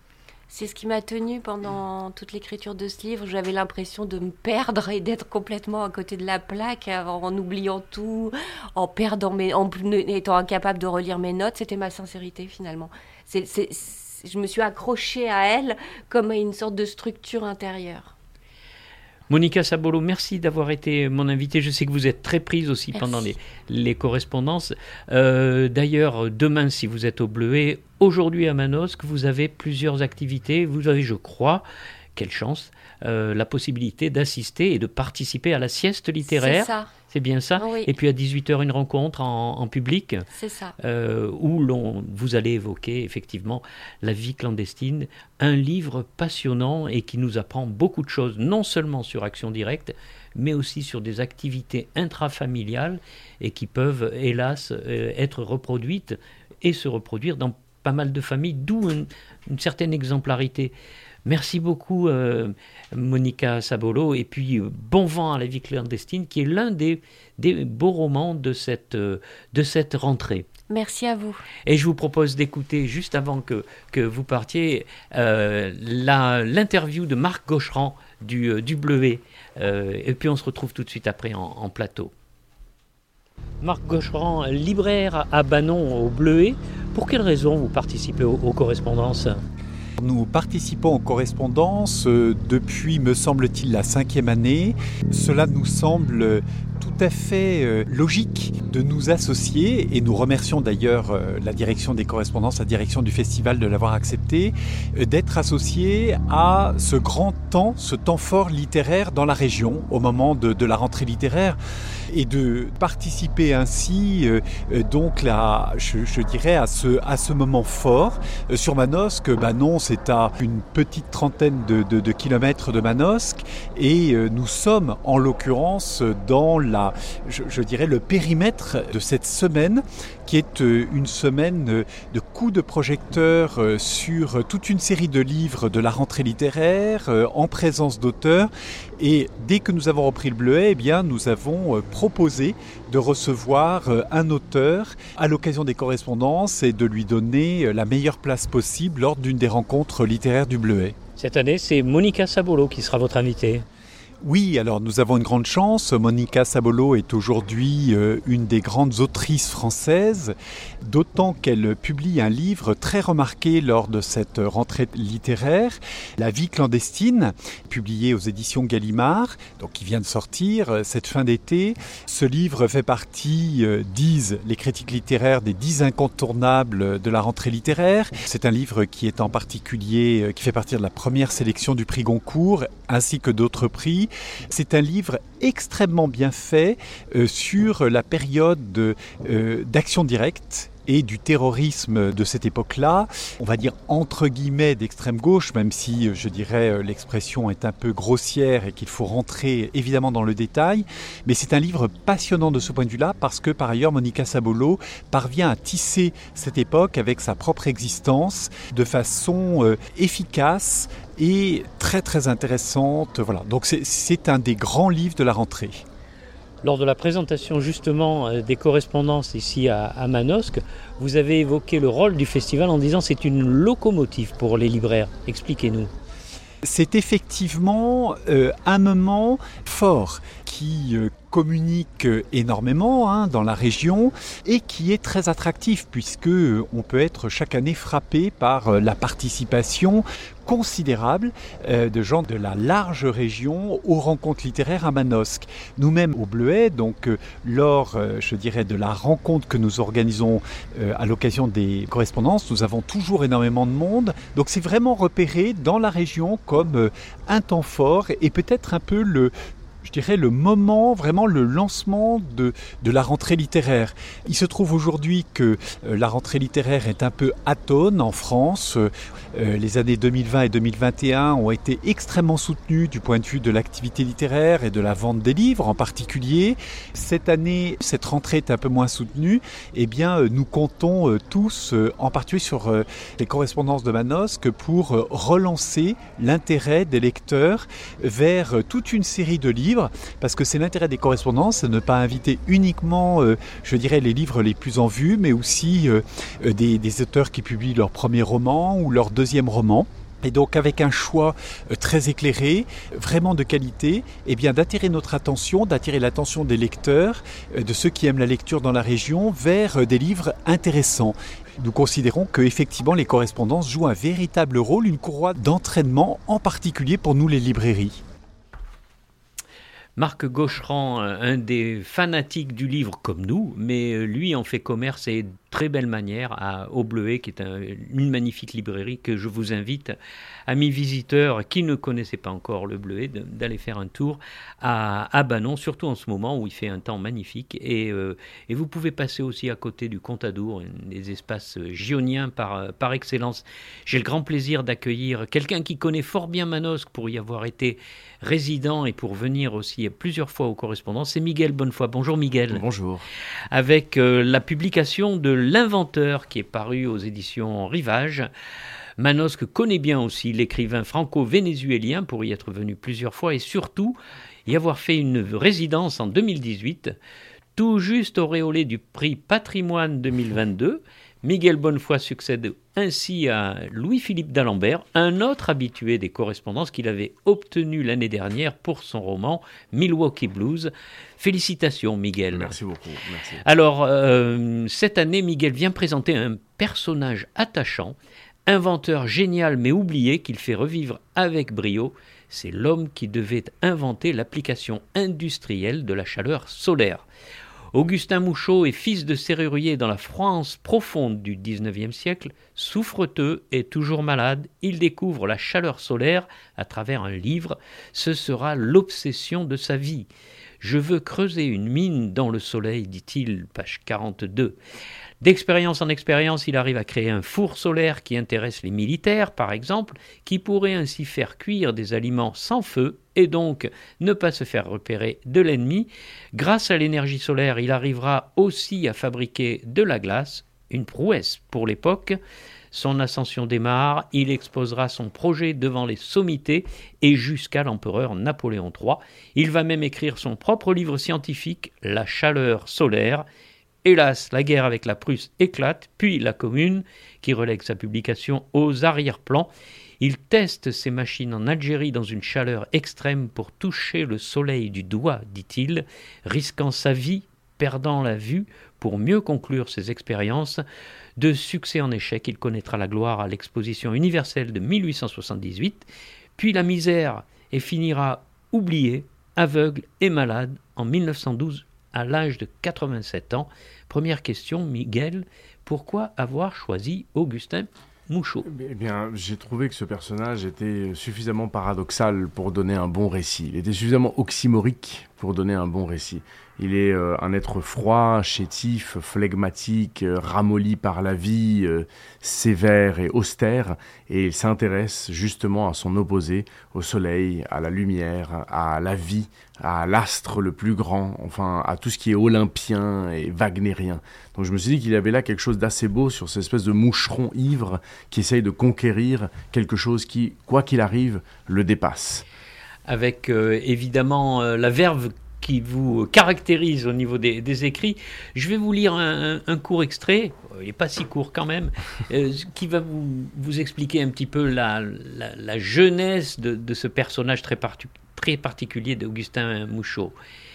C'est ce qui m'a tenue pendant toute l'écriture de ce livre. J'avais l'impression de me perdre et d'être complètement à côté de la plaque, en oubliant tout, en perdant mes, en étant incapable de relire mes notes. C'était ma sincérité finalement. C'est, c'est, c'est, je me suis accrochée à elle comme à une sorte de structure intérieure. Monica Sabolo, merci d'avoir été mon invitée. Je sais que vous êtes très prise aussi merci. Pendant les, les correspondances. Euh, d'ailleurs, demain, si vous êtes au Bleuet, aujourd'hui à Manosque, vous avez plusieurs activités. Vous avez, je crois, quelle chance, euh, la possibilité d'assister et de participer à la sieste littéraire. C'est ça. C'est bien ça. Oui. Et puis à dix-huit heures, une rencontre en, en public. C'est ça. Euh, où l'on, vous allez évoquer effectivement la vie clandestine, un livre passionnant et qui nous apprend beaucoup de choses, non seulement sur Action Directe, mais aussi sur des activités intrafamiliales et qui peuvent, hélas, euh, être reproduites et se reproduire dans pas mal de familles, d'où une, une certaine exemplarité. Merci beaucoup euh, Monica Sabolo, et puis euh, Bon vent à la vie clandestine, qui est l'un des, des beaux romans de cette, euh, de cette rentrée. Merci à vous. Et je vous propose d'écouter, juste avant que, que vous partiez, euh, la, l'interview de Marc Gaucherand du, euh, du Bleuet, euh, et puis on se retrouve tout de suite après en, en plateau. Marc Gaucherand, libraire à Banon au Bleuet, pour quelle raison vous participez aux, aux correspondances ? Nous participons aux correspondances euh, depuis, me semble-t-il, la cinquième année. Cela nous semble tout à fait euh, logique de nous associer, et nous remercions d'ailleurs euh, la direction des correspondances, la direction du festival de l'avoir accepté, euh, d'être associés à ce grand temps, ce temps fort littéraire dans la région au moment de, de la rentrée littéraire, et de participer ainsi euh, euh, donc là, je, je dirais à ce, à ce moment fort. Euh, sur Manosque, Banon, c'est à une petite trentaine de, de, de kilomètres de Manosque, et euh, nous sommes en l'occurrence dans la, je, je dirais le périmètre de cette semaine, qui est euh, une semaine euh, de coups de projecteur euh, sur toute une série de livres de la rentrée littéraire euh, en présence d'auteurs. Et dès que nous avons repris le Bleuet, eh bien, nous avons euh, proposé de recevoir euh, un auteur à l'occasion des correspondances et de lui donner euh, la meilleure place possible lors d'une des rencontres littéraires du Bleuet. Cette année, c'est Monica Sabolo qui sera votre invitée. Oui, alors nous avons une grande chance. Monica Sabolo est aujourd'hui euh, une des grandes autrices françaises, d'autant qu'elle publie un livre très remarqué lors de cette rentrée littéraire, La vie clandestine, publié aux éditions Gallimard, donc qui vient de sortir euh, cette fin d'été. Ce livre fait partie, euh, disent les critiques littéraires, des dix incontournables de la rentrée littéraire. C'est un livre qui est en particulier, euh, qui fait partie de la première sélection du prix Goncourt, ainsi que d'autres prix. C'est un livre extrêmement bien fait euh, sur la période de, euh, d'Action Directe et du terrorisme de cette époque-là, on va dire entre guillemets d'extrême gauche, même si je dirais l'expression est un peu grossière et qu'il faut rentrer évidemment dans le détail, mais c'est un livre passionnant de ce point de vue-là, parce que par ailleurs Monica Sabolo parvient à tisser cette époque avec sa propre existence de façon euh, efficace et très très intéressante. Voilà. Donc c'est, c'est un des grands livres de la rentrée. Lors de la présentation justement des correspondances ici à, à Manosque, vous avez évoqué le rôle du festival en disant que c'est une locomotive pour les libraires. Expliquez-nous. C'est effectivement euh, un moment fort qui euh, communique énormément hein, dans la région et qui est très attractif, puisque euh, on peut être chaque année frappé par euh, la participation considérable euh, de gens de la large région aux rencontres littéraires à Manosque. Nous-mêmes au Bleuet, donc euh, lors, euh, je dirais, de la rencontre que nous organisons euh, à l'occasion des correspondances, nous avons toujours énormément de monde. Donc c'est vraiment repéré dans la région comme euh, un temps fort et peut-être un peu le je dirais le moment, vraiment le lancement de, de la rentrée littéraire. Il se trouve aujourd'hui que euh, la rentrée littéraire est un peu atone en France. Euh, les années deux mille vingt et deux mille vingt et un ont été extrêmement soutenues du point de vue de l'activité littéraire et de la vente des livres en particulier. Cette année, cette rentrée est un peu moins soutenue. Eh bien, euh, nous comptons euh, tous, euh, en particulier sur euh, les correspondances de Manosque, pour euh, relancer l'intérêt des lecteurs vers euh, toute une série de livres. Parce que c'est l'intérêt des correspondances, de ne pas inviter uniquement, euh, je dirais, les livres les plus en vue, mais aussi euh, des, des auteurs qui publient leur premier roman ou leur deuxième roman. Et donc avec un choix très éclairé, vraiment de qualité, eh bien d'attirer notre attention, d'attirer l'attention des lecteurs, de ceux qui aiment la lecture dans la région, vers des livres intéressants. Nous considérons qu'effectivement les correspondances jouent un véritable rôle, une courroie d'entraînement, en particulier pour nous les librairies. Marc Gaucherand, un des fanatiques du livre comme nous, mais lui en fait commerce et très belle manière à Au Bleuet, qui est un, une magnifique librairie que je vous invite, amis visiteurs qui ne connaissaient pas encore le Bleuet, d'aller faire un tour à, à Banon, surtout en ce moment où il fait un temps magnifique. Et, euh, et vous pouvez passer aussi à côté du Contadour, des espaces gioniens par, par excellence. J'ai le grand plaisir d'accueillir quelqu'un qui connaît fort bien Manosque pour y avoir été résident et pour venir aussi plusieurs fois aux correspondances. C'est Miguel Bonnefoy. Bonjour Miguel. Bonjour. Avec euh, la publication de L'Inventeur qui est paru aux éditions Rivage. Manosque connaît bien aussi l'écrivain franco-vénézuélien pour y être venu plusieurs fois et surtout y avoir fait une résidence en deux mille dix-huit, tout juste auréolé du prix Patrimoine deux mille vingt-deux. Miguel Bonnefoy succède ainsi à Louis-Philippe d'Alembert, un autre habitué des correspondances qu'il avait obtenu l'année dernière pour son roman Milwaukee Blues. Félicitations Miguel. Merci beaucoup. Merci. Alors, euh, cette année, Miguel vient présenter un personnage attachant, inventeur génial mais oublié qu'il fait revivre avec brio. C'est l'homme qui devait inventer l'application industrielle de la chaleur solaire. Augustin Mouchot est fils de serrurier dans la France profonde du dix-neuvième siècle, souffreteux et toujours malade, il découvre la chaleur solaire à travers un livre. Ce sera l'obsession de sa vie. « Je veux creuser une mine dans le soleil », dit-il, page quarante-deux. D'expérience en expérience, il arrive à créer un four solaire qui intéresse les militaires, par exemple, qui pourrait ainsi faire cuire des aliments sans feu et donc ne pas se faire repérer de l'ennemi. Grâce à l'énergie solaire, il arrivera aussi à fabriquer de la glace, une prouesse pour l'époque. Son ascension démarre, il exposera son projet devant les sommités et jusqu'à l'empereur Napoléon trois. Il va même écrire son propre livre scientifique, La chaleur solaire. Hélas, la guerre avec la Prusse éclate, puis la Commune, qui relègue sa publication aux arrière-plans. Il teste ses machines en Algérie dans une chaleur extrême pour toucher le soleil du doigt, dit-il, risquant sa vie, perdant la vue, pour mieux conclure ses expériences. De succès en échec, il connaîtra la gloire à l'exposition universelle de mille huit cent soixante-dix-huit, puis la misère et finira oublié, aveugle et malade en mille neuf cent douze à l'âge de quatre-vingt-sept ans. Première question, Miguel, pourquoi avoir choisi Augustin Mouchot? Eh bien, j'ai trouvé que ce personnage était suffisamment paradoxal pour donner un bon récit. Il était suffisamment oxymorique pour donner un bon récit. Il est euh, un être froid, chétif, flegmatique, euh, ramolli par la vie, euh, sévère et austère, et il s'intéresse justement à son opposé, au soleil, à la lumière, à la vie, à l'astre le plus grand, enfin à tout ce qui est olympien et wagnérien. Donc je me suis dit qu'il y avait là quelque chose d'assez beau sur cette espèce de moucheron ivre qui essaye de conquérir quelque chose qui, quoi qu'il arrive, le dépasse. Avec euh, évidemment euh, la verve qui vous caractérise au niveau des, des écrits. Je vais vous lire un, un, un court extrait, il n'est pas si court quand même, euh, qui va vous, vous expliquer un petit peu la, la, la jeunesse de, de ce personnage très, partu, très particulier d'Augustin Mouchot.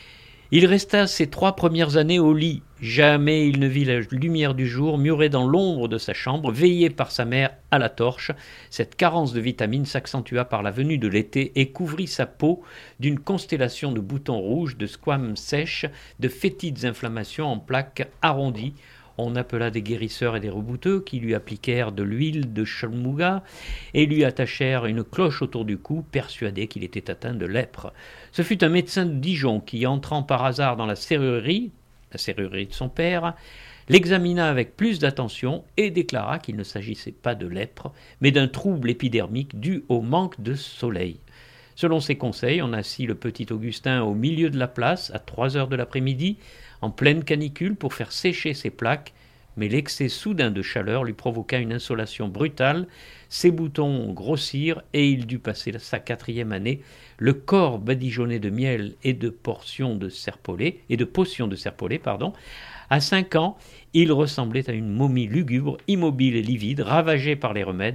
Il resta ses trois premières années au lit. Jamais il ne vit la lumière du jour, muré dans l'ombre de sa chambre, veillé par sa mère à la torche. Cette carence de vitamines s'accentua par la venue de l'été et couvrit sa peau d'une constellation de boutons rouges, de squames sèches, de fétides inflammations en plaques arrondies. On appela des guérisseurs et des rebouteux qui lui appliquèrent de l'huile de chalmouga et lui attachèrent une cloche autour du cou, persuadés qu'il était atteint de lèpre. Ce fut un médecin de Dijon qui, entrant par hasard dans la serrurerie, la serrurerie de son père, l'examina avec plus d'attention et déclara qu'il ne s'agissait pas de lèpre, mais d'un trouble épidermique dû au manque de soleil. Selon ses conseils, on assit le petit Augustin au milieu de la place à trois heures de l'après-midi, en pleine canicule pour faire sécher ses plaques, mais l'excès soudain de chaleur lui provoqua une insolation brutale, ses boutons grossirent et il dut passer sa quatrième année, le corps badigeonné de miel et de portions de serpollet, et de potions de serpollet, pardon. À cinq ans, il ressemblait à une momie lugubre, immobile et livide, ravagée par les remèdes.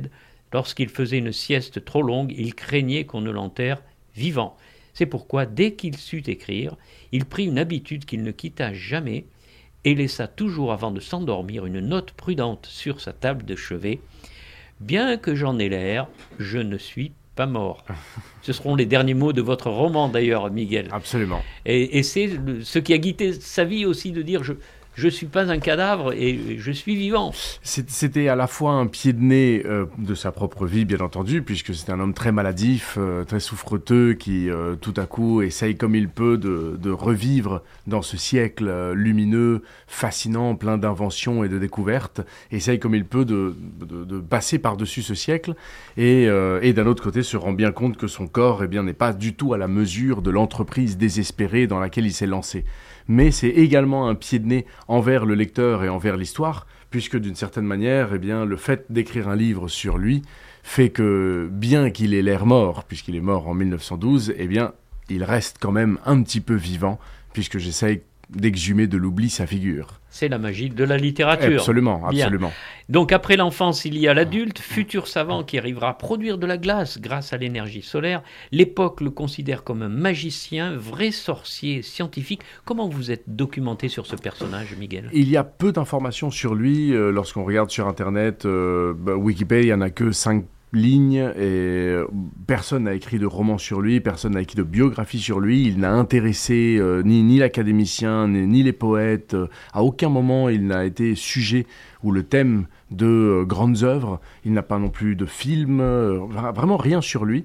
Lorsqu'il faisait une sieste trop longue, il craignait qu'on ne l'enterre vivant. C'est pourquoi, dès qu'il sut écrire, il prit une habitude qu'il ne quitta jamais et laissa toujours avant de s'endormir une note prudente sur sa table de chevet. « Bien que j'en ai l'air, je ne suis pas mort. » Ce seront les derniers mots de votre roman d'ailleurs, Miguel. Absolument. Et, et c'est le, ce qui a guidé sa vie aussi, de dire je je suis pas un cadavre et je suis vivant. C'était à la fois un pied de nez euh, de sa propre vie, bien entendu, puisque c'était un homme très maladif, euh, très souffreteux, qui euh, tout à coup essaye comme il peut de, de revivre dans ce siècle euh, lumineux, fascinant, plein d'inventions et de découvertes, essaye comme il peut de, de, de passer par-dessus ce siècle, et, euh, et d'un autre côté se rend bien compte que son corps eh bien, n'est pas du tout à la mesure de l'entreprise désespérée dans laquelle il s'est lancé. Mais c'est également un pied de nez envers le lecteur et envers l'histoire, puisque d'une certaine manière, eh bien, le fait d'écrire un livre sur lui fait que, bien qu'il ait l'air mort, puisqu'il est mort en mille neuf cent douze, eh bien, il reste quand même un petit peu vivant, puisque j'essaye d'exhumer de l'oubli sa figure. C'est la magie de la littérature. Absolument, Bien. absolument. Donc après l'enfance, il y a l'adulte, futur savant qui arrivera à produire de la glace grâce à l'énergie solaire. L'époque le considère comme un magicien, vrai sorcier scientifique. Comment vous êtes documenté sur ce personnage, Miguel ? Il y a peu d'informations sur lui. Euh, lorsqu'on regarde sur Internet, euh, bah, Wikipédia, il n'y en a que cinq lignes et personne n'a écrit de roman sur lui, personne n'a écrit de biographie sur lui. Il n'a intéressé euh, ni, ni l'académicien, ni, ni les poètes. À aucun moment, il n'a été sujet ou le thème de euh, grandes œuvres. Il n'a pas non plus de film, euh, vraiment rien sur lui.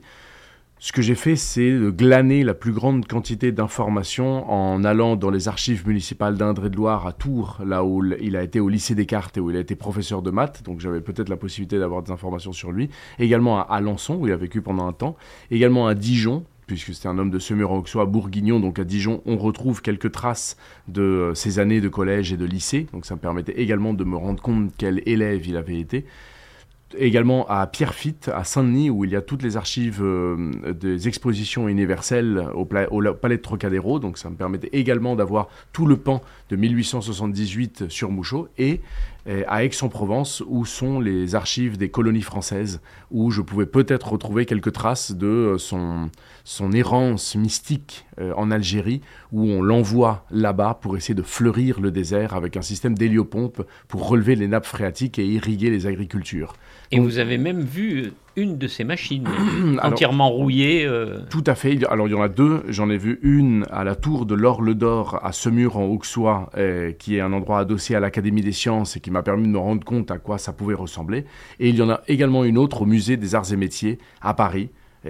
Ce que j'ai fait, c'est de glaner la plus grande quantité d'informations en allant dans les archives municipales d'Indre-et-Loire à Tours, là où il a été au lycée Descartes et où il a été professeur de maths, donc j'avais peut-être la possibilité d'avoir des informations sur lui. Également à Alençon, où il a vécu pendant un temps. Également à Dijon, puisque c'était un homme de Semur-en-Auxois, à Bourguignon, donc à Dijon, on retrouve quelques traces de ses années de collège et de lycée, donc ça me permettait également de me rendre compte quel élève il avait été. Également à Pierrefitte, à Saint-Denis, où il y a toutes les archives euh, des expositions universelles au, pla- au Palais de Trocadéro. Donc ça me permettait également d'avoir tout le pan de mille huit cent soixante-dix-huit sur Mouchot. Et, et à Aix-en-Provence, où sont les archives des colonies françaises, où je pouvais peut-être retrouver quelques traces de euh, son, son errance mystique euh, en Algérie, où on l'envoie là-bas pour essayer de fleurir le désert avec un système d'héliopompe pour relever les nappes phréatiques et irriguer les agricultures. Et vous avez même vu une de ces machines entièrement alors, rouillée. Euh... Tout à fait. Alors il y en a deux. J'en ai vu une à la tour de l'Orle d'Or à Semur-en-Auxois, euh, qui est un endroit adossé à l'Académie des Sciences et qui m'a permis de me rendre compte à quoi ça pouvait ressembler. Et il y en a également une autre au Musée des Arts et Métiers à Paris.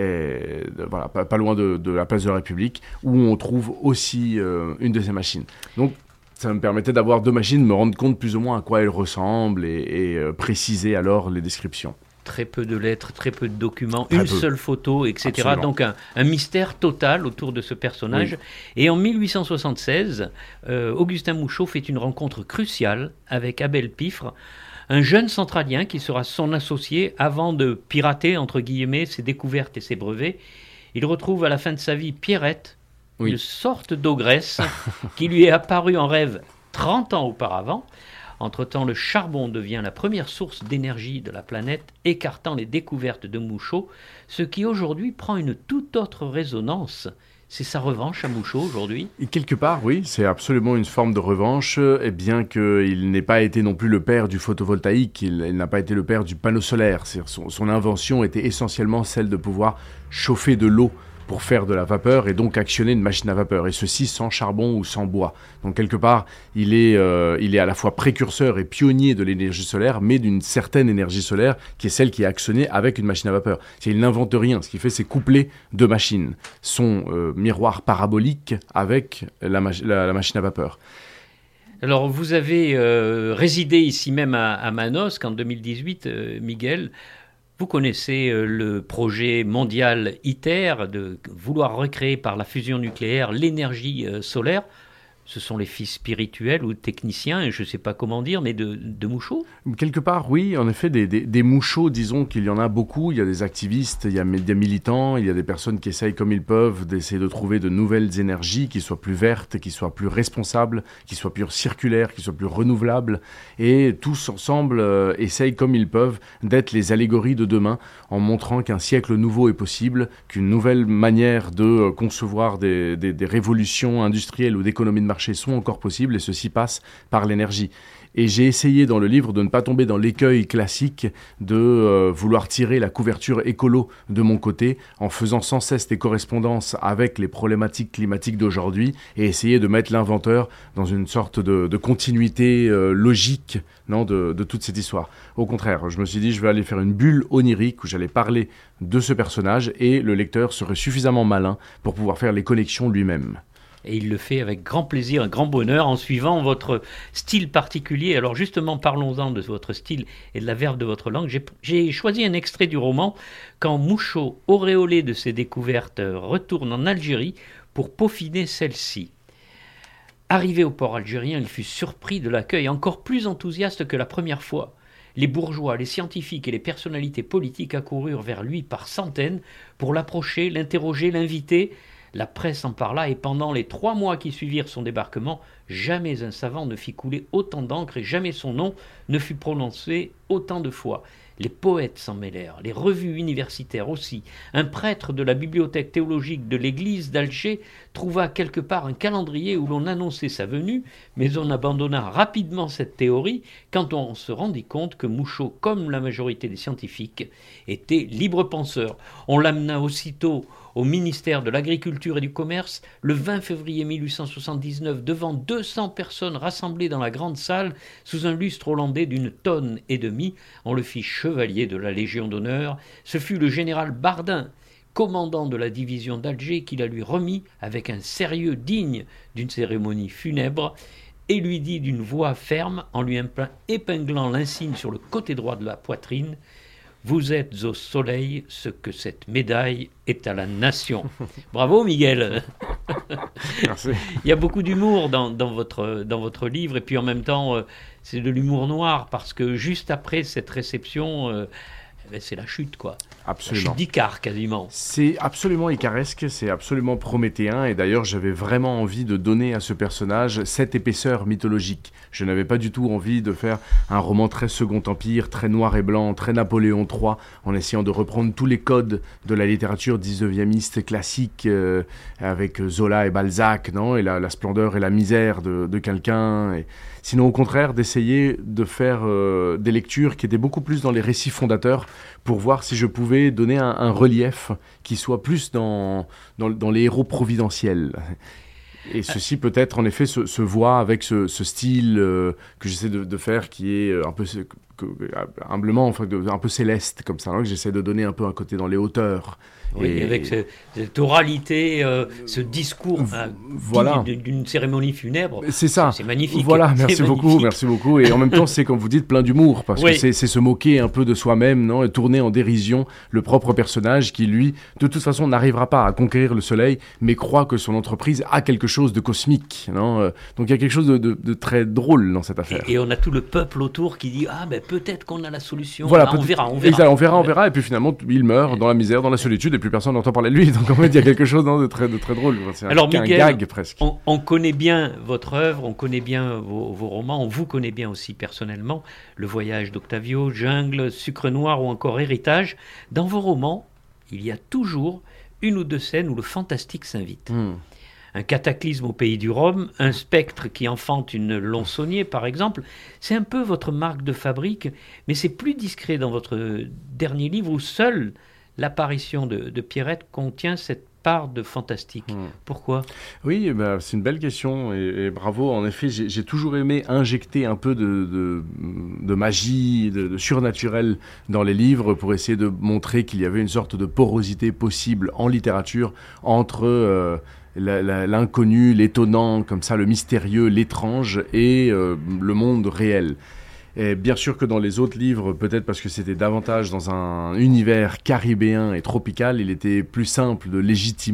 Et, voilà, pas, pas loin de, de la place de la République, où on trouve aussi euh, une de ces machines. Donc ça me permettait d'avoir deux machines, de me rendre compte plus ou moins à quoi elles ressemblent et, et euh, préciser alors les descriptions. Très peu de lettres, très peu de documents, très une peu. seule photo, et cetera. Absolument. Donc un, un mystère total autour de ce personnage. Oui. Et en mille huit cent soixante-seize, euh, Augustin Mouchot fait une rencontre cruciale avec Abel Piffre, un jeune centralien qui sera son associé avant de pirater, entre guillemets, ses découvertes et ses brevets. Il retrouve à la fin de sa vie Pierrette, oui. une sorte d'ogresse qui lui est apparue en rêve trente ans auparavant. Entre-temps, le charbon devient la première source d'énergie de la planète, écartant les découvertes de Mouchot, ce qui aujourd'hui prend une toute autre résonance. C'est sa revanche à Mouchot aujourd'hui ? Et quelque part, oui, c'est absolument une forme de revanche, et bien qu'il n'ait pas été non plus le père du photovoltaïque, il, il n'a pas été le père du panneau solaire. Son, son invention était essentiellement celle de pouvoir chauffer de l'eau pour faire de la vapeur et donc actionner une machine à vapeur, et ceci sans charbon ou sans bois. Donc quelque part, il est, euh, il est à la fois précurseur et pionnier de l'énergie solaire, mais d'une certaine énergie solaire qui est celle qui est actionnée avec une machine à vapeur. Il n'invente rien, ce qu'il fait, c'est coupler deux machines, son euh, miroir parabolique avec la, ma- la, la machine à vapeur. Alors, vous avez euh, résidé ici même à, à Manosque en deux mille dix-huit, euh, Miguel. Vous connaissez euh, le projet mondial ITER, de vouloir recréer par la fusion nucléaire l'énergie euh, solaire. ce sont les fils spirituels ou techniciens, je ne sais pas comment dire, mais de, de Mouchot ? Quelque part, oui, en effet, des, des, des Mouchots, disons qu'il y en a beaucoup. Il y a des activistes, il y a des militants, il y a des personnes qui essayent comme ils peuvent d'essayer de trouver de nouvelles énergies qui soient plus vertes, qui soient plus responsables, qui soient plus circulaires, qui soient plus renouvelables. Et tous ensemble euh, essayent comme ils peuvent d'être les allégories de demain en montrant qu'un siècle nouveau est possible, qu'une nouvelle manière de euh, concevoir des, des, des révolutions industrielles ou d'économie de marché sont encore possibles, et ceci passe par l'énergie. Et j'ai essayé dans le livre de ne pas tomber dans l'écueil classique de euh, vouloir tirer la couverture écolo de mon côté en faisant sans cesse des correspondances avec les problématiques climatiques d'aujourd'hui et essayer de mettre l'inventeur dans une sorte de, de continuité euh, logique non, de, de toute cette histoire. Au contraire, je me suis dit je vais aller faire une bulle onirique où j'allais parler de ce personnage et le lecteur serait suffisamment malin pour pouvoir faire les connexions lui-même. Et il le fait avec grand plaisir, un grand bonheur, en suivant votre style particulier. Alors justement, parlons-en de votre style et de la verve de votre langue. J'ai, j'ai choisi un extrait du roman « Quand Mouchot, auréolé de ses découvertes, retourne en Algérie pour peaufiner celle-ci ». Arrivé au port algérien, il fut surpris de l'accueil, encore plus enthousiaste que la première fois. Les bourgeois, les scientifiques et les personnalités politiques accoururent vers lui par centaines pour l'approcher, l'interroger, l'inviter. La presse en parla et pendant les trois mois qui suivirent son débarquement, jamais un savant ne fit couler autant d'encre et jamais son nom ne fut prononcé autant de fois. Les poètes s'en mêlèrent, les revues universitaires aussi. Un prêtre de la bibliothèque théologique de l'église d'Alger trouva quelque part un calendrier où l'on annonçait sa venue, mais on abandonna rapidement cette théorie quand on se rendit compte que Mouchot, comme la majorité des scientifiques, était libre penseur. On l'amena aussitôt au ministère de l'Agriculture et du Commerce le vingt février mille huit cent soixante-dix-neuf devant deux cents personnes rassemblées dans la grande salle sous un lustre hollandais d'une tonne et demie. On le fit chevalier de la Légion d'honneur. Ce fut le général Bardin, commandant de la division d'Alger, qui la lui remit avec un sérieux digne d'une cérémonie funèbre et lui dit d'une voix ferme, en lui épinglant l'insigne sur le côté droit de la poitrine: « Vous êtes au soleil ce que cette médaille est à la nation. » Bravo Miguel. Merci. Il y a beaucoup d'humour dans, dans, votre, dans votre livre, et puis en même temps, euh, c'est de l'humour noir, parce que juste après cette réception, euh, ben c'est la chute, quoi. Absolument. La chute d'Icare, quasiment. C'est absolument icaresque, c'est absolument prométhéen, et d'ailleurs j'avais vraiment envie de donner à ce personnage cette épaisseur mythologique. Je n'avais pas du tout envie de faire un roman très Second Empire, très noir et blanc, très Napoléon trois, en essayant de reprendre tous les codes de la littérature dix-neuviémiste classique, euh, avec Zola et Balzac, non, et la, la splendeur et la misère de, de quelqu'un. Et... Sinon, au contraire, d'essayer de faire euh, des lectures qui étaient beaucoup plus dans les récits fondateurs, pour voir si je pouvais donner un, un relief qui soit plus dans, dans, dans les héros providentiels. Et ceci peut-être en effet se, se voit avec ce, ce style euh, que j'essaie de, de faire, qui est un peu que, humblement, enfin, de, un peu céleste comme ça, hein, que j'essaie de donner un peu un côté dans les hauteurs. Oui, et avec ce, cette oralité, euh, ce discours euh, voilà. digne d'une cérémonie funèbre. C'est ça. C'est magnifique. Voilà, merci c'est beaucoup, magnifique. merci beaucoup. Et en même temps, c'est comme vous dites, plein d'humour, parce oui. que c'est, c'est se moquer un peu de soi-même, non, et tourner en dérision le propre personnage qui, lui, de toute façon, n'arrivera pas à conquérir le soleil, mais croit que son entreprise a quelque chose de cosmique, non. Donc il y a quelque chose de, de, de très drôle dans cette affaire. Et, et on a tout le peuple autour qui dit ah ben peut-être qu'on a la solution. Voilà, Là, on verra, on verra. Exact, on verra, on verra. Et puis finalement, il meurt dans la misère, dans la solitude, et puis personne n'entend parler de lui. Donc en fait, il y a quelque chose non, de, très, de très drôle. C'est Alors, un, Miguel, un gag presque. On, on connaît bien votre œuvre, on connaît bien vos, vos romans, on vous connaît bien aussi personnellement. Le voyage d'Octavio, Jungle, Sucre Noir ou encore Héritage. Dans vos romans, il y a toujours une ou deux scènes où le fantastique s'invite. Mm. Un cataclysme au pays du Rhum, un spectre qui enfante une Lonsonnier, par exemple. C'est un peu votre marque de fabrique, mais c'est plus discret dans votre dernier livre où seule l'apparition de, de Pierrette contient cette part de fantastique. Mmh. Pourquoi ? Oui, bah, c'est une belle question et, et bravo. En effet, j'ai, j'ai toujours aimé injecter un peu de, de, de magie, de, de surnaturel dans les livres pour essayer de montrer qu'il y avait une sorte de porosité possible en littérature entre... Euh, La, la, l'inconnu, l'étonnant, comme ça, le mystérieux, l'étrange et euh, le monde réel. Et bien sûr que dans les autres livres, peut-être parce que c'était davantage dans un univers caribéen et tropical, il était plus simple de légitimer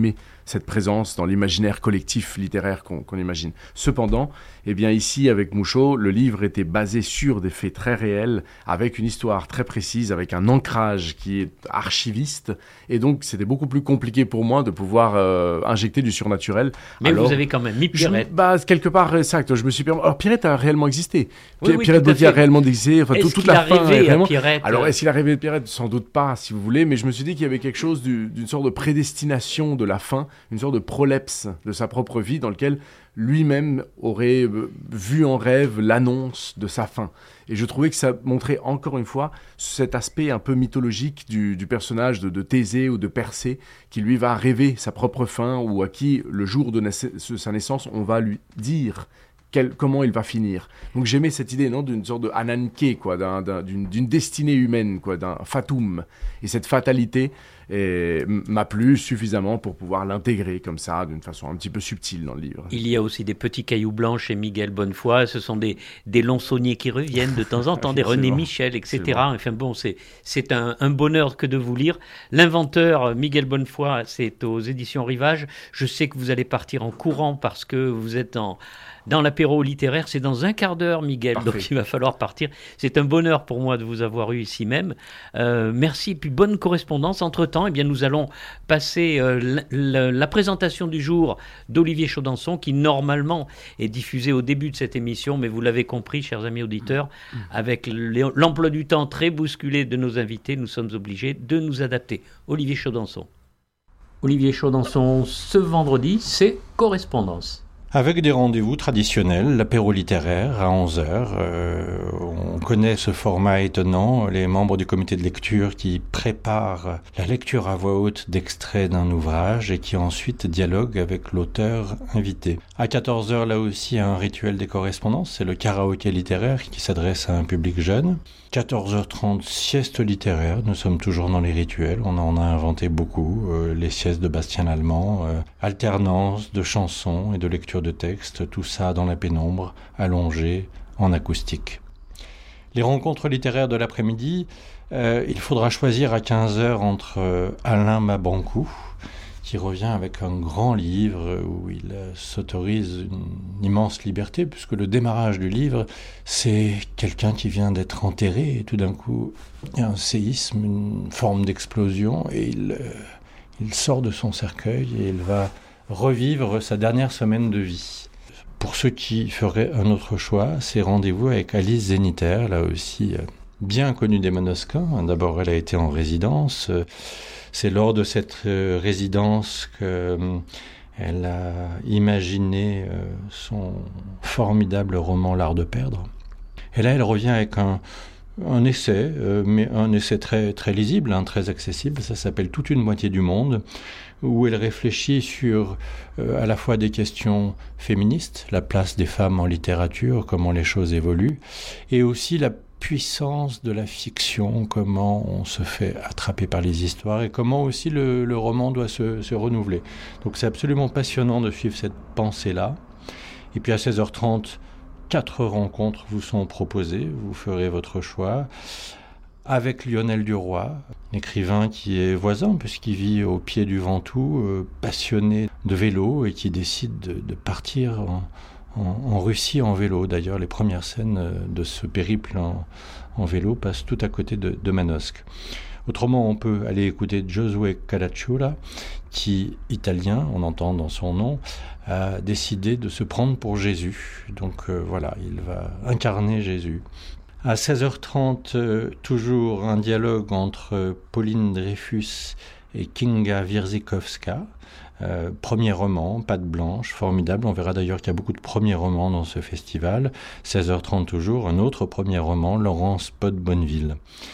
cette présence dans l'imaginaire collectif littéraire qu'on, qu'on imagine. Cependant, eh bien ici, avec Mouchot, le livre était basé sur des faits très réels, avec une histoire très précise, avec un ancrage qui est archiviste, et donc c'était beaucoup plus compliqué pour moi de pouvoir euh, injecter du surnaturel. Mais Alors, vous avez quand même mis Pirette. Je, bah, quelque part, exact, je me suis permis... Alors Pirette a réellement existé. Oui, oui, Pirette Baudry a réellement existé. Enfin, est-ce tout, toute qu'il la a fin rêvé est vraiment... à Pirette? Alors, est-ce qu'il a rêvé de Pirette? Sans doute pas, si vous voulez, mais je me suis dit qu'il y avait quelque chose du, d'une sorte de prédestination de la fin, une sorte de prolepse de sa propre vie dans lequel lui-même aurait vu en rêve l'annonce de sa fin. Et je trouvais que ça montrait encore une fois cet aspect un peu mythologique du, du personnage de, de Thésée ou de Persée, qui lui va rêver sa propre fin, ou à qui, le jour de naisse, sa naissance, on va lui dire quel, comment il va finir. Donc j'aimais cette idée, non, d'une sorte de ananké, quoi, d'un, d'un, d'une, d'une destinée humaine, quoi, d'un fatum. Et cette fatalité et m'a plu suffisamment pour pouvoir l'intégrer comme ça, d'une façon un petit peu subtile dans le livre. Il y a aussi des petits cailloux blancs chez Miguel Bonnefoy, ce sont des, des longs sauniers qui reviennent de temps en temps, des René Michel, et cetera. Enfin bon, c'est, c'est un, un bonheur que de vous lire. L'inventeur, Miguel Bonnefoy, c'est aux éditions Rivage. Je sais que vous allez partir en courant parce que vous êtes en... dans l'apéro littéraire, c'est dans un quart d'heure, Miguel, Parfait. Donc il va falloir partir. C'est un bonheur pour moi de vous avoir eu ici même. Euh, merci, puis bonne correspondance. Entre-temps, eh bien, nous allons passer euh, la, la, la présentation du jour d'Olivier Chaudenson, qui normalement est diffusée au début de cette émission, mais vous l'avez compris, chers amis auditeurs, mmh. avec l'emploi du temps très bousculé de nos invités, nous sommes obligés de nous adapter. Olivier Chaudenson. Olivier Chaudenson, ce vendredi, c'est Correspondance. Avec des rendez-vous traditionnels, l'apéro littéraire à onze heures. Euh, on connaît ce format étonnant, les membres du comité de lecture qui préparent la lecture à voix haute d'extraits d'un ouvrage et qui ensuite dialoguent avec l'auteur invité. À quatorze heures, là aussi, un rituel des correspondances, c'est le karaoké littéraire qui s'adresse à un public jeune. quatorze heures trente, sieste littéraire, nous sommes toujours dans les rituels, on en a inventé beaucoup, euh, les siestes de Bastien Lallemand, euh, alternance de chansons et de lecture de textes, tout ça dans la pénombre, allongé, en acoustique. Les rencontres littéraires de l'après-midi, euh, il faudra choisir à quinze heures entre euh, Alain Mabancou, qui revient avec un grand livre où il euh, s'autorise une immense liberté, puisque le démarrage du livre, c'est quelqu'un qui vient d'être enterré, et tout d'un coup, il y a un séisme, une forme d'explosion, et il, euh, il sort de son cercueil et il va revivre sa dernière semaine de vie. Pour ceux qui feraient un autre choix, c'est rendez-vous avec Alice Zéniter, là aussi euh, bien connue des Manosquins. D'abord, elle a été en résidence. C'est lors de cette euh, résidence qu'elle euh, a imaginé euh, son formidable roman L'Art de perdre. Et là, elle revient avec un, un essai, euh, mais un essai très, très lisible, hein, très accessible. Ça s'appelle Toute une moitié du monde, où elle réfléchit sur euh, à la fois des questions féministes, la place des femmes en littérature, comment les choses évoluent, et aussi la puissance de la fiction, comment on se fait attraper par les histoires et comment aussi le, le roman doit se, se renouveler. Donc c'est absolument passionnant de suivre cette pensée-là. Et puis à seize heures trente, quatre rencontres vous sont proposées, vous ferez votre choix. Avec Lionel Duroy, écrivain qui est voisin puisqu'il vit au pied du Ventoux, euh, passionné de vélo et qui décide de, de partir en, en, en Russie en vélo. D'ailleurs, les premières scènes de ce périple en, en vélo passent tout à côté de, de Manosque. Autrement, on peut aller écouter Josué Caracciolo, qui, italien, on entend dans son nom, a décidé de se prendre pour Jésus. Donc euh, voilà, il va incarner Jésus. À seize heures trente, euh, toujours un dialogue entre euh, Pauline Dreyfus et Kinga Wierzykowska. Euh, premier roman, Patte blanche, formidable. On verra d'ailleurs qu'il y a beaucoup de premiers romans dans ce festival. seize heures trente toujours, un autre premier roman, Laurence Pot-Bonneville.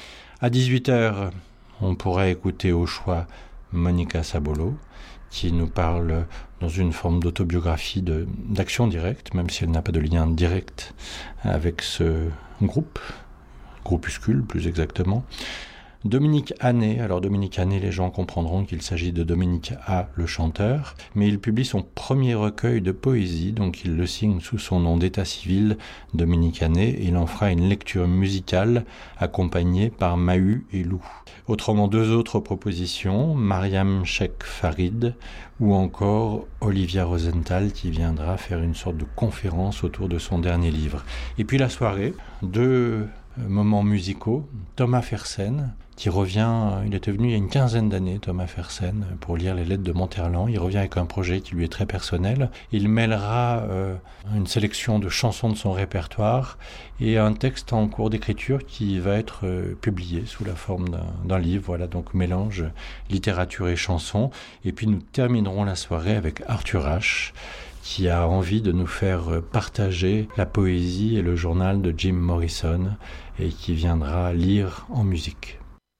À dix-huit heures, on pourra écouter au choix Monica Sabolo, qui nous parle dans une forme d'autobiographie de, d'action directe, même si elle n'a pas de lien direct avec ce groupe, groupuscule plus exactement. Dominique Hanné. Alors Dominique Hanné, les gens comprendront qu'il s'agit de Dominique A, le chanteur, mais il publie son premier recueil de poésie, donc il le signe sous son nom d'état civil, Dominique Hanné, et il en fera une lecture musicale accompagnée par Mahu et Lou. Autrement, deux autres propositions, Mariam Cheikh Farid ou encore Olivia Rosenthal qui viendra faire une sorte de conférence autour de son dernier livre. Et puis la soirée, deux moments musicaux, Thomas Fersen qui revient, il était venu il y a une quinzaine d'années, Thomas Fersen, pour lire les lettres de Monterland. Il revient avec un projet qui lui est très personnel. Il mêlera euh, une sélection de chansons de son répertoire et un texte en cours d'écriture qui va être euh, publié sous la forme d'un, d'un livre. Voilà, donc mélange littérature et chanson. Et puis nous terminerons la soirée avec Arthur Ashe, qui a envie de nous faire partager la poésie et le journal de Jim Morrison et qui viendra lire en musique.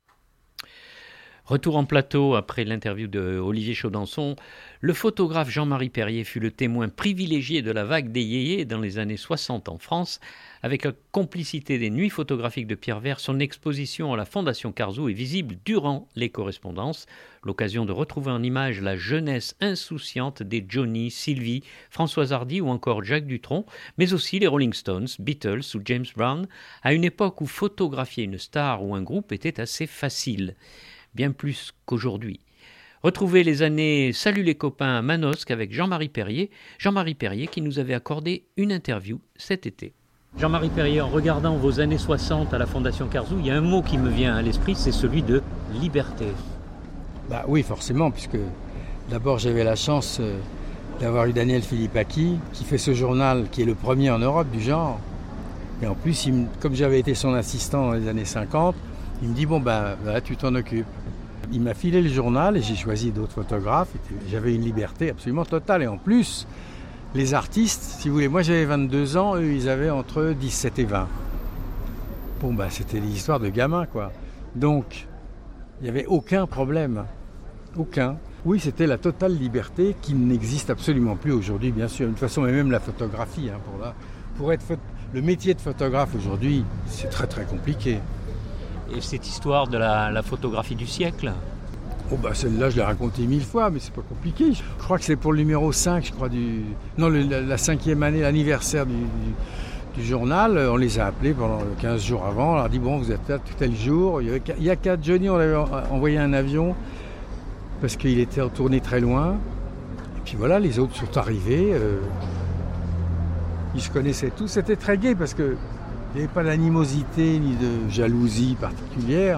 Retour en plateau après l'interview de Olivier Chaudenson. Le photographe Jean-Marie Perrier fut le témoin privilégié de la vague des yéyés dans les années soixante en France. Avec la complicité des nuits photographiques de Pierre Vert, son exposition à la Fondation Carzou est visible durant les correspondances. L'occasion de retrouver en images la jeunesse insouciante des Johnny, Sylvie, Françoise Hardy ou encore Jacques Dutronc, mais aussi les Rolling Stones, Beatles ou James Brown, à une époque où photographier une star ou un groupe était assez facile. Bien plus qu'aujourd'hui. Retrouvez les années Salut les copains à Manosque avec Jean-Marie Perrier, Jean-Marie Perrier qui nous avait accordé une interview cet été. Jean-Marie Perrier, en regardant vos années soixante à la Fondation Carzou, il y a un mot qui me vient à l'esprit, c'est celui de liberté. Bah oui, forcément, puisque d'abord j'avais la chance d'avoir eu Daniel Philippaki qui fait ce journal qui est le premier en Europe du genre. Et en plus, il, comme j'avais été son assistant dans les années cinquante, il me dit bon ben là tu t'en occupes. Il m'a filé le journal et j'ai choisi d'autres photographes. J'avais une liberté absolument totale. Et en plus, les artistes, si vous voulez, moi j'avais vingt-deux ans, eux ils avaient entre dix-sept et vingt. Bon ben c'était des histoires de gamins quoi. Donc il n'y avait aucun problème. Aucun. Oui, c'était la totale liberté qui n'existe absolument plus aujourd'hui, bien sûr. De toute façon, mais même la photographie. Hein, pour, la, pour être pho- le métier de photographe aujourd'hui, c'est très très compliqué. Et cette histoire de la, la photographie du siècle ? Oh bah celle-là, je l'ai racontée mille fois, mais c'est pas compliqué. Je crois que c'est pour le numéro cinq, je crois, du... Non, le, la, la cinquième année, l'anniversaire du, du, du journal. On les a appelés pendant quinze jours avant. On leur a dit, bon, vous êtes là tel jour. Il y, avait, il y a quatre Johnny, on avait envoyé un avion parce qu'il était en tournée très loin. Et puis voilà, les autres sont arrivés. Euh... Ils se connaissaient tous. C'était très gai parce que il n'y avait pas d'animosité ni de jalousie particulière.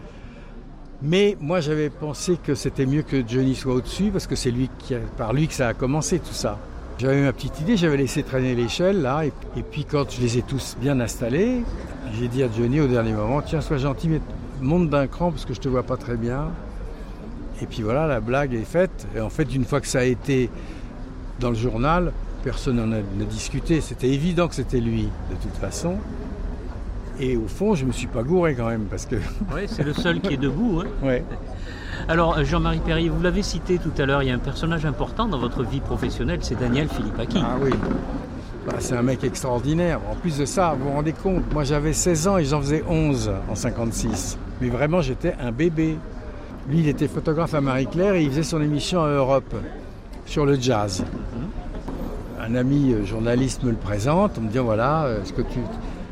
Mais moi, j'avais pensé que c'était mieux que Johnny soit au-dessus parce que c'est lui qui a, par lui que ça a commencé tout ça. J'avais ma petite idée, j'avais laissé traîner l'échelle là. Et, et puis quand je les ai tous bien installés, j'ai dit à Johnny au dernier moment, tiens, sois gentil, mais monte d'un cran parce que je te vois pas très bien. Et puis voilà, la blague est faite. Et en fait, une fois que ça a été dans le journal, personne n'en a, n'a discuté. C'était évident que c'était lui, de toute façon. Et au fond, je ne me suis pas gouré quand même, parce que... Oui, c'est le seul qui est debout. Hein. Ouais. Alors, Jean-Marie Perrier, vous l'avez cité tout à l'heure, il y a un personnage important dans votre vie professionnelle, c'est Daniel Philippaki. Ah oui, bah, c'est un mec extraordinaire. En plus de ça, vous vous rendez compte, moi j'avais seize ans et j'en faisais onze en cinquante-six. Mais vraiment, j'étais un bébé. Lui, il était photographe à Marie-Claire et il faisait son émission à Europe, sur le jazz. Mmh. Un ami journaliste me le présente, en me disant, voilà, est-ce que tu...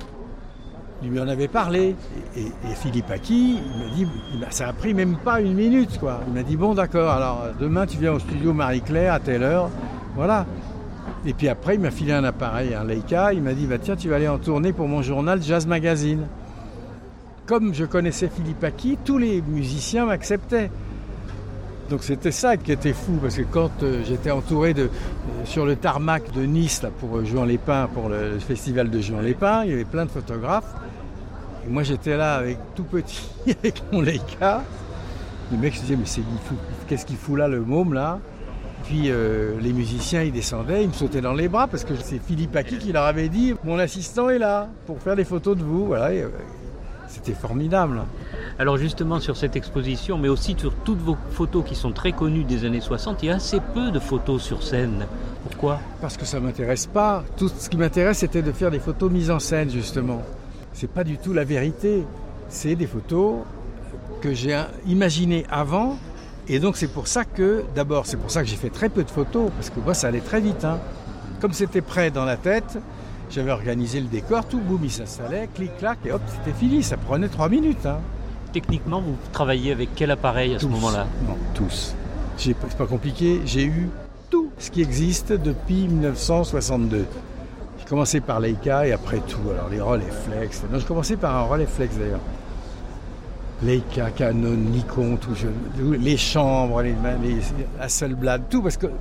Il lui en avait parlé, et, et, et Philippaki, il m'a dit, il m'a, ça a pris même pas une minute, quoi. Il m'a dit, bon d'accord, alors demain tu viens au studio Marie-Claire à telle heure, voilà. Et puis après, il m'a filé un appareil, un Leica, il m'a dit, bah, tiens, tu vas aller en tournée pour mon journal Jazz Magazine. Comme je connaissais Philippaki, tous les musiciens m'acceptaient. Donc c'était ça qui était fou, parce que quand euh, j'étais entouré de, euh, sur le tarmac de Nice là, pour euh, Juan Lépin, pour le, le festival de Juan Lépin, il y avait plein de photographes. Et moi j'étais là avec tout petit, avec mon Leica. Le mec se disait, mais c'est, il fout, qu'est-ce qu'il fout là, le môme là? Puis euh, les musiciens ils descendaient, ils me sautaient dans les bras, parce que c'est Philippaki qui leur avait dit, mon assistant est là pour faire des photos de vous. Voilà, et, euh, c'était formidable. Alors justement sur cette exposition, mais aussi sur toutes vos photos qui sont très connues des années soixante, il y a assez peu de photos sur scène. Pourquoi ? Parce que ça ne m'intéresse pas. Tout ce qui m'intéresse, c'était de faire des photos mises en scène, justement. C'est pas du tout la vérité. C'est des photos que j'ai imaginé avant. Et donc c'est pour ça que, d'abord, c'est pour ça que j'ai fait très peu de photos, parce que moi ça allait très vite. Hein. Comme c'était prêt dans la tête, j'avais organisé le décor, tout, boum, il s'installait, clic-clac, et hop, c'était fini, ça prenait trois minutes. Hein. Techniquement, vous travaillez avec quel appareil à tous. ce moment-là? Non, tous. J'ai, c'est pas compliqué, j'ai eu tout ce qui existe depuis dix-neuf cent soixante-deux. J'ai commencé par Leica et après tout, alors les Rolleiflex. Non, j'ai commencé par un Rolleiflex d'ailleurs. Leica, Canon, Nikon, tout, je, les chambres, les, les Hasselblad, tout, parce que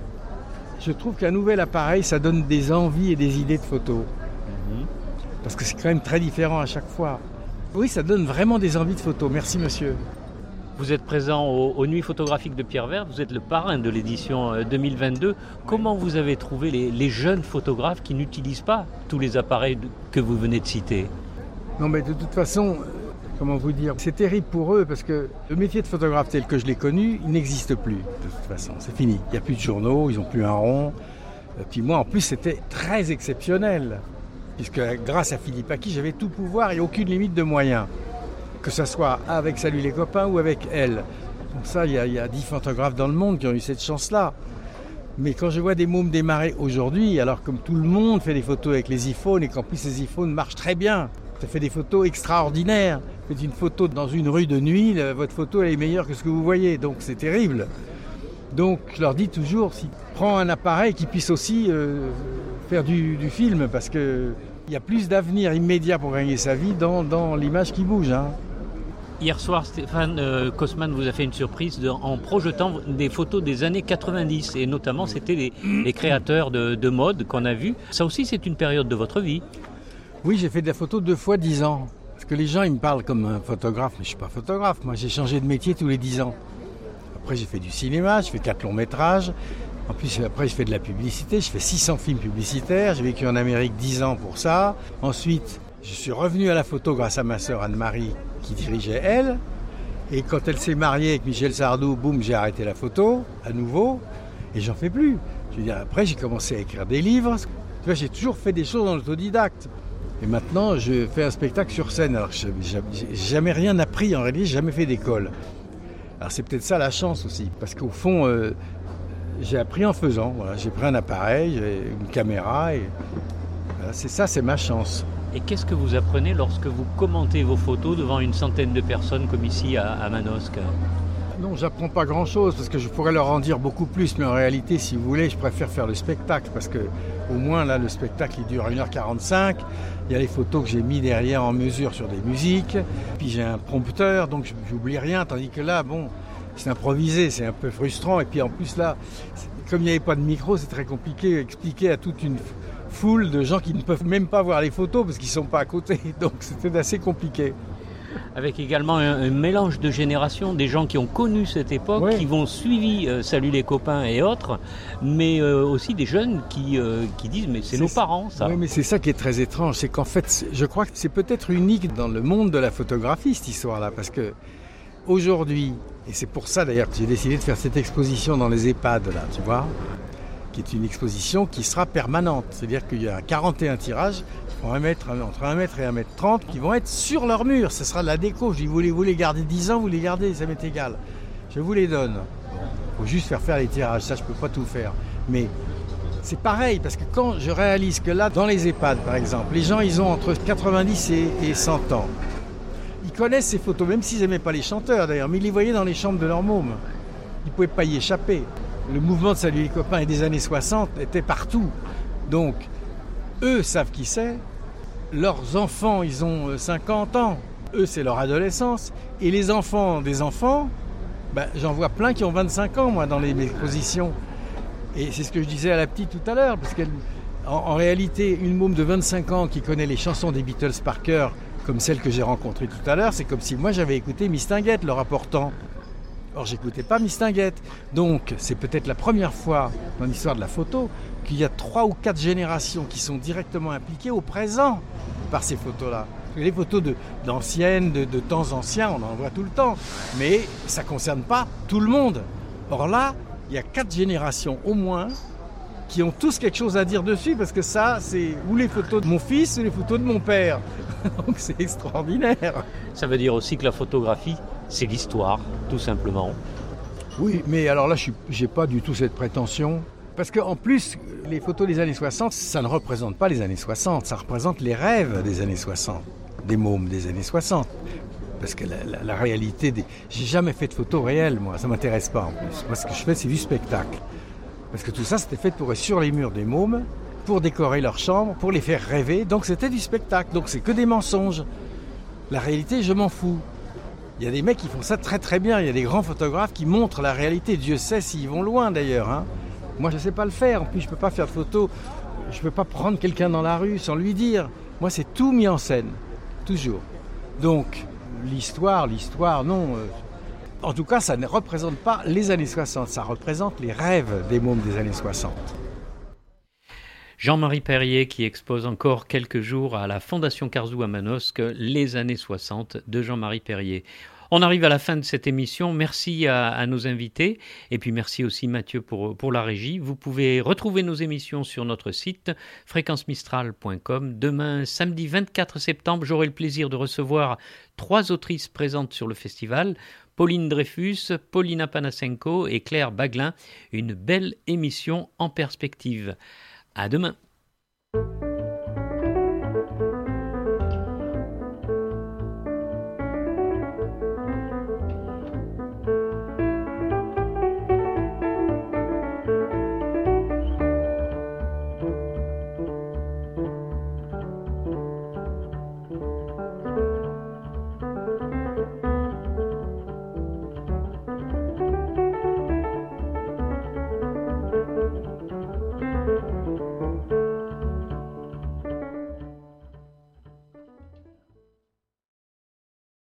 je trouve qu'un nouvel appareil, ça donne des envies et des idées de photos. Mmh. Parce que c'est quand même très différent à chaque fois. Oui, ça donne vraiment des envies de photos. Merci, monsieur. Vous êtes présent aux, aux Nuits photographiques de Pierre Vert, vous êtes le parrain de l'édition deux mille vingt-deux. Comment vous avez trouvé les, les jeunes photographes qui n'utilisent pas tous les appareils que vous venez de citer? Non, mais de toute façon... Comment vous dire? C'est terrible pour eux parce que le métier de photographe tel que je l'ai connu, il n'existe plus de toute façon. C'est fini. Il n'y a plus de journaux, ils n'ont plus un rond. Et puis moi, en plus, c'était très exceptionnel. Puisque grâce à Philippe Aki, j'avais tout pouvoir et aucune limite de moyens. Que ce soit avec Salut les copains ou avec elle. Donc ça, il y a, il y a dix photographes dans le monde qui ont eu cette chance-là. Mais quand je vois des mômes démarrer aujourd'hui, alors comme tout le monde fait des photos avec les iPhones et qu'en plus ces iPhones marchent très bien, ça fait des photos extraordinaires. Vous faites une photo dans une rue de nuit, la, votre photo elle est meilleure que ce que vous voyez, donc c'est terrible. Donc je leur dis toujours, si, prends un appareil qui puisse aussi euh, faire du, du film, parce qu'il y a plus d'avenir immédiat pour gagner sa vie dans, dans l'image qui bouge. Hein. Hier soir, Stéphane euh, Kosman vous a fait une surprise de, en projetant des photos des années quatre-vingt-dix, et notamment c'était les, les créateurs de, de mode qu'on a vus. Ça aussi c'est une période de votre vie. Oui, j'ai fait de la photo deux fois dix ans. Parce que les gens, ils me parlent comme un photographe, mais je ne suis pas photographe. Moi, j'ai changé de métier tous les dix ans. Après, j'ai fait du cinéma, j'ai fait quatre longs métrages. En plus, après, je fais de la publicité. Je fais six cents films publicitaires. J'ai vécu en Amérique dix ans pour ça. Ensuite, je suis revenu à la photo grâce à ma sœur Anne-Marie, qui dirigeait elle. Et quand elle s'est mariée avec Michel Sardou, boum, j'ai arrêté la photo, à nouveau. Et j'en fais plus. Je veux dire, après, j'ai commencé à écrire des livres. Tu vois, j'ai toujours fait des choses dans l'autodidacte. Et maintenant, je fais un spectacle sur scène. Alors, je n'ai jamais rien appris en réalité, j'ai jamais fait d'école. Alors, c'est peut-être ça la chance aussi. Parce qu'au fond, euh, j'ai appris en faisant. Voilà, j'ai pris un appareil, une caméra. Et voilà, c'est ça, c'est ma chance. Et qu'est-ce que vous apprenez lorsque vous commentez vos photos devant une centaine de personnes comme ici à, à Manosque? Non, j'apprends pas grand-chose parce que je pourrais leur en dire beaucoup plus. Mais en réalité, si vous voulez, je préfère faire le spectacle. Parce que au moins, là, le spectacle, il dure une heure quarante-cinq. Il y a les photos que j'ai mis derrière en mesure sur des musiques. Puis j'ai un prompteur, donc j'oublie rien. Tandis que là, bon, c'est improvisé, c'est un peu frustrant. Et puis en plus, là, comme il n'y avait pas de micro, c'est très compliqué d'expliquer à toute une foule de gens qui ne peuvent même pas voir les photos parce qu'ils ne sont pas à côté. Donc c'était assez compliqué. Avec également un, un mélange de générations, des gens qui ont connu cette époque, oui. qui vont suivi euh, Salut les copains et autres, mais euh, aussi des jeunes qui, euh, qui disent mais c'est, c'est nos parents ça. Oui, mais c'est ça qui est très étrange, c'est qu'en fait, je crois que c'est peut-être unique dans le monde de la photographie cette histoire-là, parce que aujourd'hui, et c'est pour ça d'ailleurs que j'ai décidé de faire cette exposition dans les EHPAD là, tu vois, qui est une exposition qui sera permanente, c'est-à-dire qu'il y a quarante et un tirages. Un mètre, entre un mètre et un mètre trente qui vont être sur leur mur. Ce sera de la déco. Je dis, vous les, vous les gardez dix ans, vous les gardez, ça m'est égal. Je vous les donne. Il faut juste faire faire les tirages. Ça, je ne peux pas tout faire. Mais c'est pareil, parce que quand je réalise que là, dans les EHPAD, par exemple, les gens, ils ont entre quatre-vingt-dix et cent ans. Ils connaissent ces photos, même s'ils n'aimaient pas les chanteurs, d'ailleurs. Mais ils les voyaient dans les chambres de leurs mômes. Ils ne pouvaient pas y échapper. Le mouvement de Salut les copains et des années soixante était partout. Donc, eux savent qui c'est, leurs enfants, ils ont cinquante ans, eux c'est leur adolescence, et les enfants des enfants, ben, j'en vois plein qui ont vingt-cinq ans moi dans les expositions. Et c'est ce que je disais à la petite tout à l'heure, parce qu'en en réalité, une môme de vingt-cinq ans qui connaît les chansons des Beatles par cœur, comme celle que j'ai rencontrée tout à l'heure, c'est comme si moi j'avais écouté Mistinguett, leur apportant. Or, j'écoutais pas Mistinguett. Donc, c'est peut-être la première fois dans l'histoire de la photo qu'il y a trois ou quatre générations qui sont directement impliquées au présent par ces photos-là. Les photos de, d'anciennes, de, de temps anciens, on en voit tout le temps. Mais ça ne concerne pas tout le monde. Or là, il y a quatre générations au moins qui ont tous quelque chose à dire dessus parce que ça, c'est ou les photos de mon fils ou les photos de mon père. Donc, c'est extraordinaire. Ça veut dire aussi que la photographie C'est l'histoire, tout simplement. Oui, mais alors là, je n'ai pas du tout cette prétention. Parce qu'en plus, les photos des années soixante, ça ne représente pas les années soixante, ça représente les rêves des années soixante, des mômes des années soixante. Parce que la, la, la réalité des... J'ai jamais fait de photos réelles, moi, ça m'intéresse pas en plus. Moi, ce que je fais, c'est du spectacle. Parce que tout ça, c'était fait pour être sur les murs des mômes, pour décorer leur chambre, pour les faire rêver. Donc c'était du spectacle, donc c'est que des mensonges. La réalité, je m'en fous. Il y a des mecs qui font ça très très bien, il y a des grands photographes qui montrent la réalité. Dieu sait s'ils vont loin d'ailleurs, hein. Moi, je ne sais pas le faire. En plus, je ne peux pas faire de photos. Je ne peux pas prendre quelqu'un dans la rue sans lui dire. Moi, c'est tout mis en scène. Toujours. Donc, l'histoire, l'histoire, non. En tout cas, ça ne représente pas les années soixante. Ça représente les rêves des mômes des années soixante. Jean-Marie Perrier qui expose encore quelques jours à la Fondation Carzou à Manosque les années soixante de Jean-Marie Perrier. On arrive à la fin de cette émission. Merci à, à nos invités et puis merci aussi Mathieu pour, pour la régie. Vous pouvez retrouver nos émissions sur notre site fréquence mistral point com. Demain, samedi vingt-quatre septembre, j'aurai le plaisir de recevoir trois autrices présentes sur le festival. Pauline Dreyfus, Paulina Panasenko et Claire Baglin. Une belle émission en perspective. À demain.